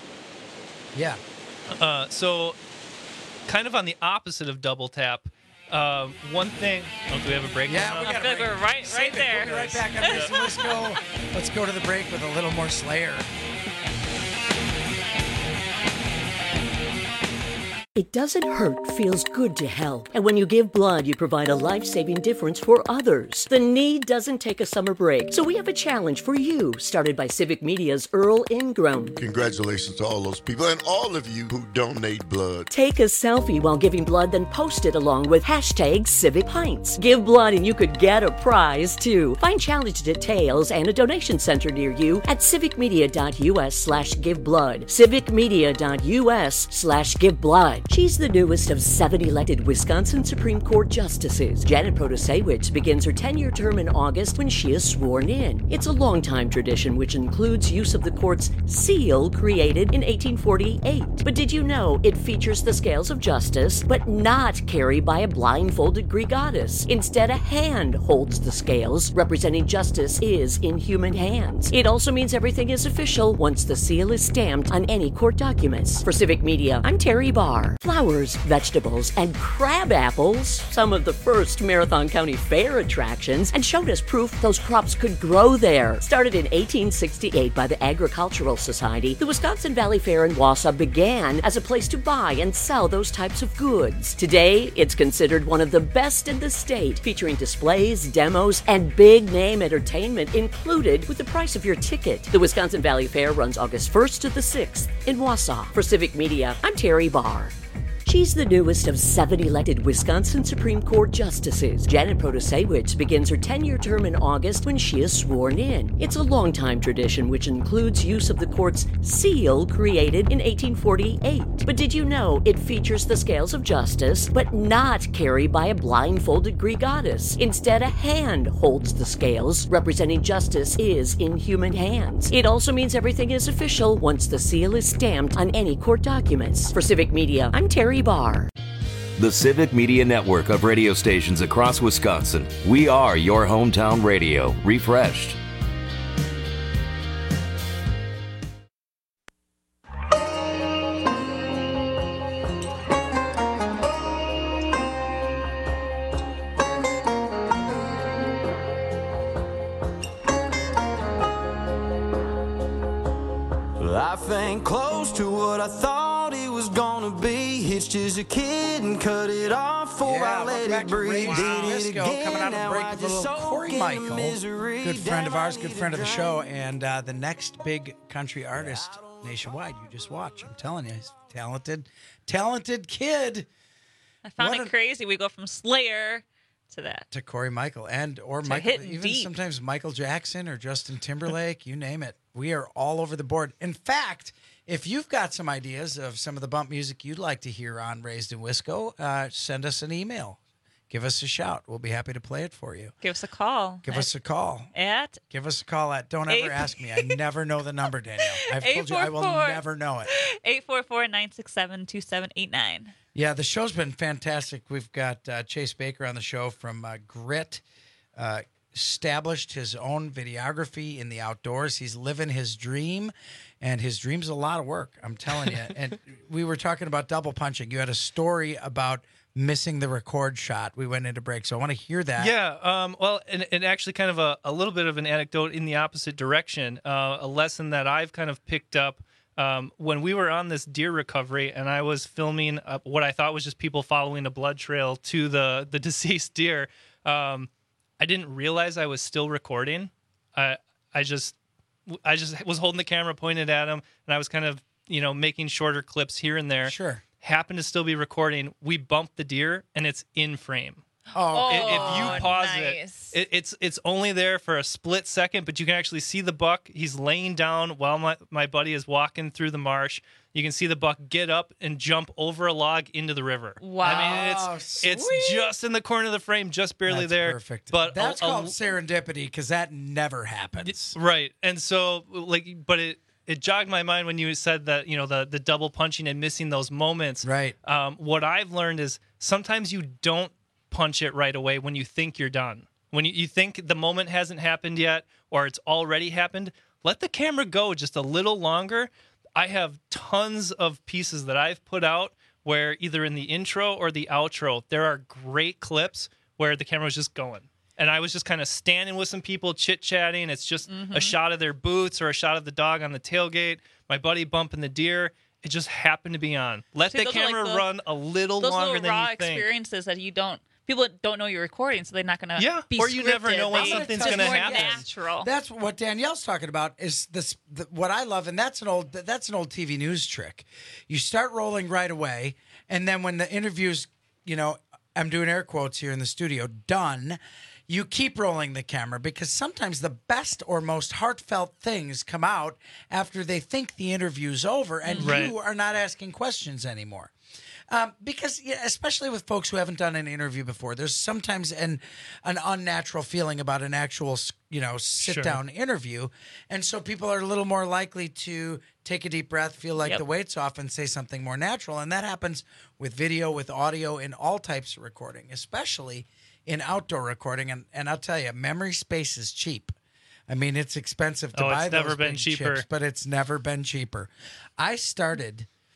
Yeah. Uh, so kind of on the opposite of double tap, um, one thing, oh, do we have a break? Yeah, coming we up? got I feel like we're right, Save right it. there. We'll be right back. Everybody. So let's go. Let's go to the break with a little more Slayer. It doesn't hurt, feels good to help. And when you give blood, you provide a life-saving difference for others. The need doesn't take a summer break. So we have a challenge for you, started by Civic Media's Earl Ingram. Congratulations to all those people and all of you who donate blood. Take a selfie while giving blood, then post it along with hashtag Civic Pints. Give blood and you could get a prize too. Find challenge details and a donation center near you at civicmedia.us slash give blood. civicmedia.us slash give blood. She's the newest of seven elected Wisconsin Supreme Court justices. Janet Protasewicz begins her ten-year term in August when she is sworn in. It's a long-time tradition which includes use of the court's seal created in eighteen forty-eight. But did you know it features the scales of justice, but not carried by a blindfolded Greek goddess? Instead, a hand holds the scales, representing justice is in human hands. It also means everything is official once the seal is stamped on any court documents. For Civic Media, I'm Terry Barr. Fair. Flowers, vegetables, and crab apples, some of the first Marathon County Fair attractions, and showed us proof those crops could grow there. Started in eighteen sixty-eight by the Agricultural Society, the Wisconsin Valley Fair in Wausau began as a place to buy and sell those types of goods. Today, it's considered one of the best in the state, featuring displays, demos, and big-name entertainment included with the price of your ticket. The Wisconsin Valley Fair runs August first to the sixth in Wausau. For Civic Media, I'm Terry Barr. She's the newest of seven elected Wisconsin Supreme Court justices. Janet Protasewicz begins her ten-year term in August when she is sworn in. It's a long-time tradition which includes use of the court's seal created in eighteen forty-eight. But did you know it features the scales of justice, but not carried by a blindfolded Greek goddess? Instead, a hand holds the scales, representing justice is in human hands. It also means everything is official once the seal is stamped on any court documents. For Civic Media, I'm Terry Barr. The Civic Media Network of radio stations across Wisconsin. We are your hometown radio, refreshed. Life ain't close to what I thought it was gonna be. Hitched as a kid and cut it off before Yeah, I let welcome it breathe. back to Raised in Did it Wisco, again, coming out of the now break I with a just little soak Corey in the Michael, misery. good friend of Damn, I ours, good need friend of to the show, and uh, the next big country artist nationwide. You just watch. I'm telling you, he's talented, talented kid. I found What it a- crazy. We go from Slayer to that. To Corey Michael and or To Michael, hitting even deep. sometimes Michael Jackson or Justin Timberlake, you name it. We are all over the board. In fact, if you've got some ideas of some of the bump music you'd like to hear on Raised in Wisco, uh, send us an email. Give us a shout. We'll be happy to play it for you. Give us a call. Give at, us a call. At Give us a call at. Don't ever Eight- ask me. I never know the number, Danielle. I've told you I will never know it. eight four four, nine six seven, two seven eight nine. Yeah, the show's been fantastic. We've got uh, Chase Baker on the show from uh, Grit. Uh, established his own videography in the outdoors. He's living his dream, and his dream's a lot of work, I'm telling you. And we were talking about double punching. You had a story about missing the record shot. We went into break, so I want to hear that. Yeah, um, well, and, and actually kind of a, a little bit of an anecdote in the opposite direction, uh, a lesson that I've kind of picked up um, when we were on this deer recovery, and I was filming uh, what I thought was just people following a blood trail to the, the deceased deer. Um, I didn't realize I was still recording. I I just I just was holding the camera pointed at him, and I was kind of, you know, making shorter clips here and there. Sure. Happened to still be recording. We bumped the deer, and it's in frame. Oh, I- if you pause nice. it, it, it's it's only there for a split second, but you can actually see the buck. He's laying down while my, my buddy is walking through the marsh. You can see the buck get up and jump over a log into the river. Wow. I mean, it's it's just in the corner of the frame, just barely That's there. perfect. But That's a- a- called serendipity because that never happens. Right. And so, like, but it it jogged my mind when you said that, you know, the the double punching and missing those moments. Right. Um, what I've learned is sometimes you don't punch it right away when you think you're done. When you, you think the moment hasn't happened yet or it's already happened, let the camera go just a little longer. I have tons of pieces that I've put out where either in the intro or the outro, there are great clips where the camera was just going. And I was just kind of standing with some people chit-chatting. It's just Mhm. a shot of their boots or a shot of the dog on the tailgate, my buddy bumping the deer. It just happened to be on. Let See, the those are like camera the- run a little Those longer little than raw you think. experiences that you don't, people don't know you're recording, so they're not going to Yeah, be or you never scripted. know when They- something's it's just gonna more happen. natural. That's what Danielle's talking about. Is this the, what I love, and that's an old that's an old T V news trick. You start rolling right away, and then when the interview's, you know, I'm doing air quotes here in the studio, done. You keep rolling the camera because sometimes the best or most heartfelt things come out after they think the interview's over, and Right. you are not asking questions anymore. Um, because yeah, especially with folks who haven't done an interview before, there's sometimes an an unnatural feeling about an actual, you know, sit down interview, and so people are a little more likely to take a deep breath, feel like Yep. the weight's off, and say something more natural. And that happens with video, with audio, in all types of recording, especially in outdoor recording. And and I'll tell you, memory space is cheap. I mean, it's expensive to Oh, buy it's never those been big cheaper. chips, but it's never been cheaper. I started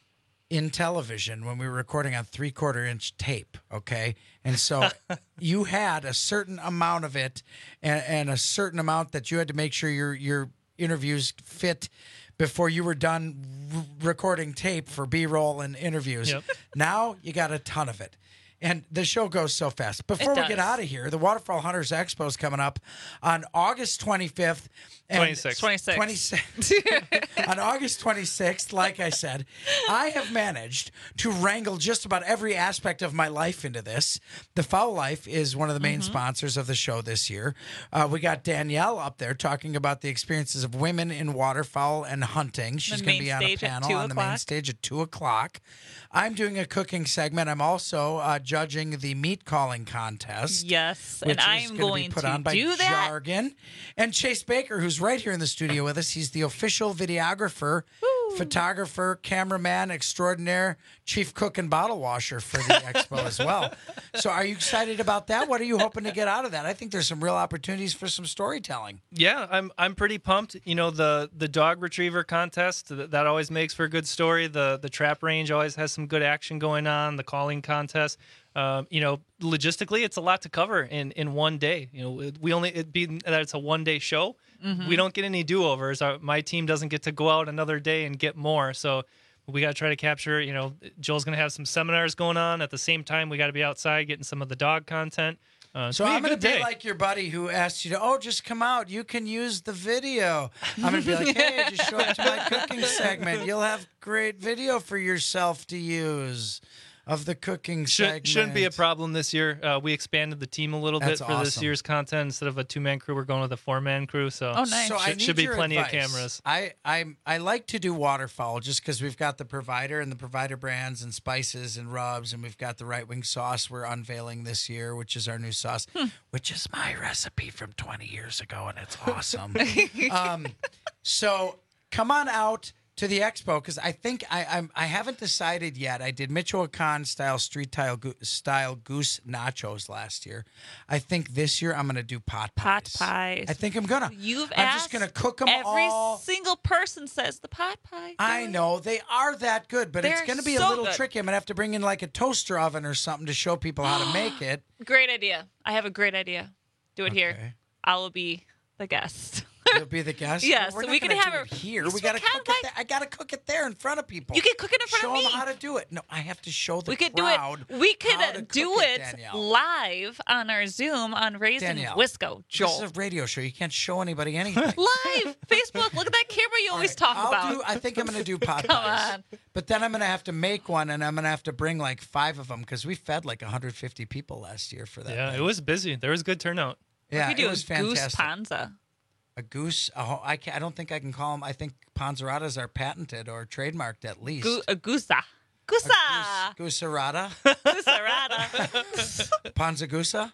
in television when we were recording on three-quarter inch tape, okay? And so you had a certain amount of it and, and a certain amount that you had to make sure your your interviews fit before you were done r- recording tape for B-roll and interviews. Yep. Now you got a ton of it. And the show goes so fast. Before we get out of here, the Waterfowl Hunters Expo is coming up on August twenty-fifth. And twenty-sixth. twenty-sixth. twenty-sixth. On August twenty-sixth, like I said, I have managed to wrangle just about every aspect of my life into this. The Fowl Life is one of the main mm-hmm. sponsors of the show this year. Uh, we got Danielle up there talking about the experiences of women in waterfowl and hunting. She's going to be on a panel on the main stage at two o'clock. I'm doing a cooking segment. I'm also uh, judging the meat calling contest. Yes, which and I is am gonna going be put to on by do that. Jargon. And Chase Baker, who's right here in the studio with us. He's the official videographer, Woo. photographer, cameraman extraordinaire, chief cook and bottle washer for the expo as well. So are you excited about that? What are you hoping to get out of that? I think there's some real opportunities for some storytelling. Yeah, I'm I'm pretty pumped. You know, the the dog retriever contest, that, that always makes for a good story. The the trap range always has some good action going on. The calling contest. Um, you know, logistically, it's a lot to cover in, in one day. You know, we only it be that it's a one day show. Mm-hmm. We don't get any do overs. My team doesn't get to go out another day and get more. So we got to try to capture. You know, Joel's going to have some seminars going on at the same time. We got to be outside getting some of the dog content. Uh, so I'm going to be like your buddy who asked you to, oh, just come out. You can use the video. I'm going to be like, hey, just show up to my cooking segment. You'll have great video for yourself to use. Of the cooking Should, segment. Shouldn't be a problem this year. Uh, we expanded the team a little That's bit for awesome. this year's content. Instead of a two-man crew, we're going with a four-man crew. So, oh, nice. so should, I need should be your plenty advice. of cameras. I, I I like to do waterfowl just because we've got the provider and the provider brands and spices and rubs, and we've got the Right Wing sauce we're unveiling this year, which is our new sauce, hmm. which is my recipe from twenty years ago, and it's awesome. um, so come on out to the expo, because I think I I'm, I haven't decided yet. I did Michoacan style street style, go, style goose nachos last year. I think this year I'm going to do pot pies. Pot pies. I think I'm gonna. You've I'm asked just going to cook them every all. Every single person says the pot pie. I know they are that good, but They're it's going to be so a little good. tricky. I'm going to have to bring in like a toaster oven or something to show people how to make it. Great idea. I have a great idea. Do it Okay. here. I will be the guest. You'll be the guest. Yeah, We're so not we can gonna have do it it here. Yes, We got to we can, cook it. There. I got to cook it there in front of people. You can cook it in front show of me. them how to do it. No, I have to show the We could crowd. do it. We how to could cook do it, it Danielle. live on our Zoom on Raised in Danielle, Wisco. Joel. This is a radio show. You can't show anybody anything. Live Facebook. Look at that camera you always talk I'll about. Do, I think I'm going to do pot Come pies. on. But then I'm going to have to make one, and I'm going to have to bring like five of them because we fed like one hundred fifty people last year for that. Yeah, thing. it was busy. There was good turnout. Yeah, we could it do was a goose fantastic. panza. A goose. A ho- I, can't, I don't think I can call them. I think panzeratas are patented or trademarked at least. Gu- a goosa. Goosa. Gooserata. Gooserata. Panzagusa.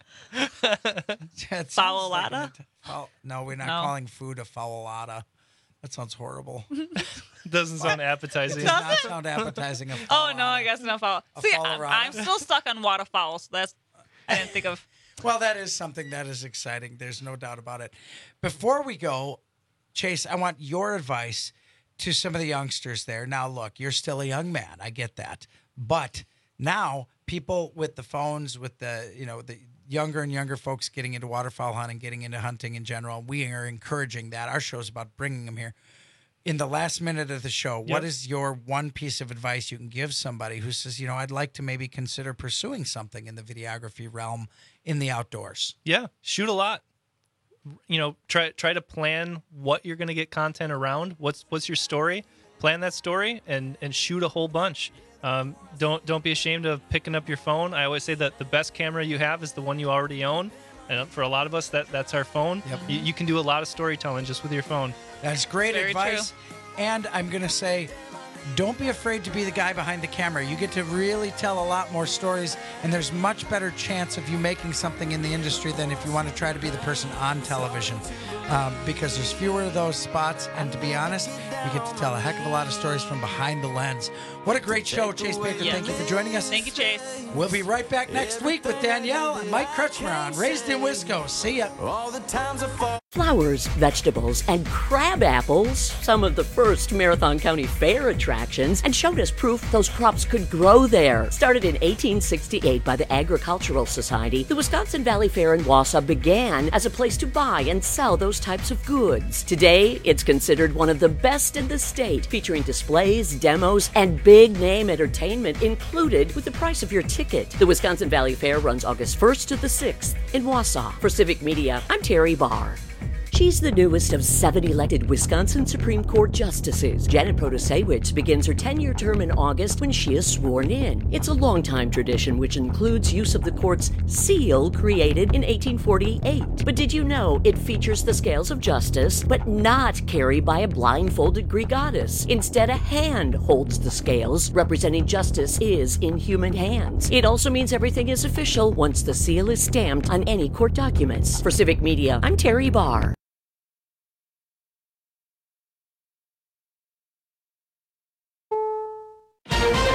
Foulata? Foul- no, we're not No. calling food a foulata. That sounds horrible. Doesn't sound It appetizing. does not sound appetizing. A Oh, no, I guess no foul. A See, I'm, foulrata? I'm still stuck on waterfowl, so that's, I didn't think of. Well, that is something that is exciting. There's no doubt about it. Before we go, Chase, I want your advice to some of the youngsters there. Now, look, you're still a young man. I get that. But now people with the phones, with the, you know, the younger and younger folks getting into waterfowl hunting, getting into hunting in general, we are encouraging that. Our show's about bringing them here. In the last minute of the show, Yep. what is your one piece of advice you can give somebody who says, you know, I'd like to maybe consider pursuing something in the videography realm in the outdoors? Yeah, shoot a lot. You know, try try to plan what you're going to get content around. What's what's your story? Plan that story and and shoot a whole bunch. Um, don't don't be ashamed of picking up your phone. I always say that the best camera you have is the one you already own. And for a lot of us, that that's our phone. Yep. You, you can do a lot of storytelling just with your phone. That's great Very advice. And I'm going to say, don't be afraid to be the guy behind the camera. You get to really tell a lot more stories, and there's much better chance of you making something in the industry than if you want to try to be the person on television, um, because there's fewer of those spots. And to be honest, you get to tell a heck of a lot of stories from behind the lens. What a great show, Chase Baker. Yeah. Thank you for joining us. Thank you, Chase. We'll be right back next week with Danielle and Mike Kretschmer on Raised in Wisco. See ya. All the times I fall. Flowers, vegetables, and crab apples, some of the first Marathon County Fair attractions, and showed us proof those crops could grow there. Started in eighteen sixty-eight by the Agricultural Society, the Wisconsin Valley Fair in Wausau began as a place to buy and sell those types of goods. Today, it's considered one of the best in the state, featuring displays, demos, and big-name entertainment included with the price of your ticket. The Wisconsin Valley Fair runs August first to the sixth in Wausau. For Civic Media, I'm Terry Barr. She's the newest of seven elected Wisconsin Supreme Court justices. Janet Protasewicz begins her ten-year term in August when she is sworn in. It's a long-time tradition which includes use of the court's seal created in eighteen forty-eight. But did you know it features the scales of justice, but not carried by a blindfolded Greek goddess? Instead, a hand holds the scales, representing justice is in human hands. It also means everything is official once the seal is stamped on any court documents. For Civic Media, I'm Terry Barr.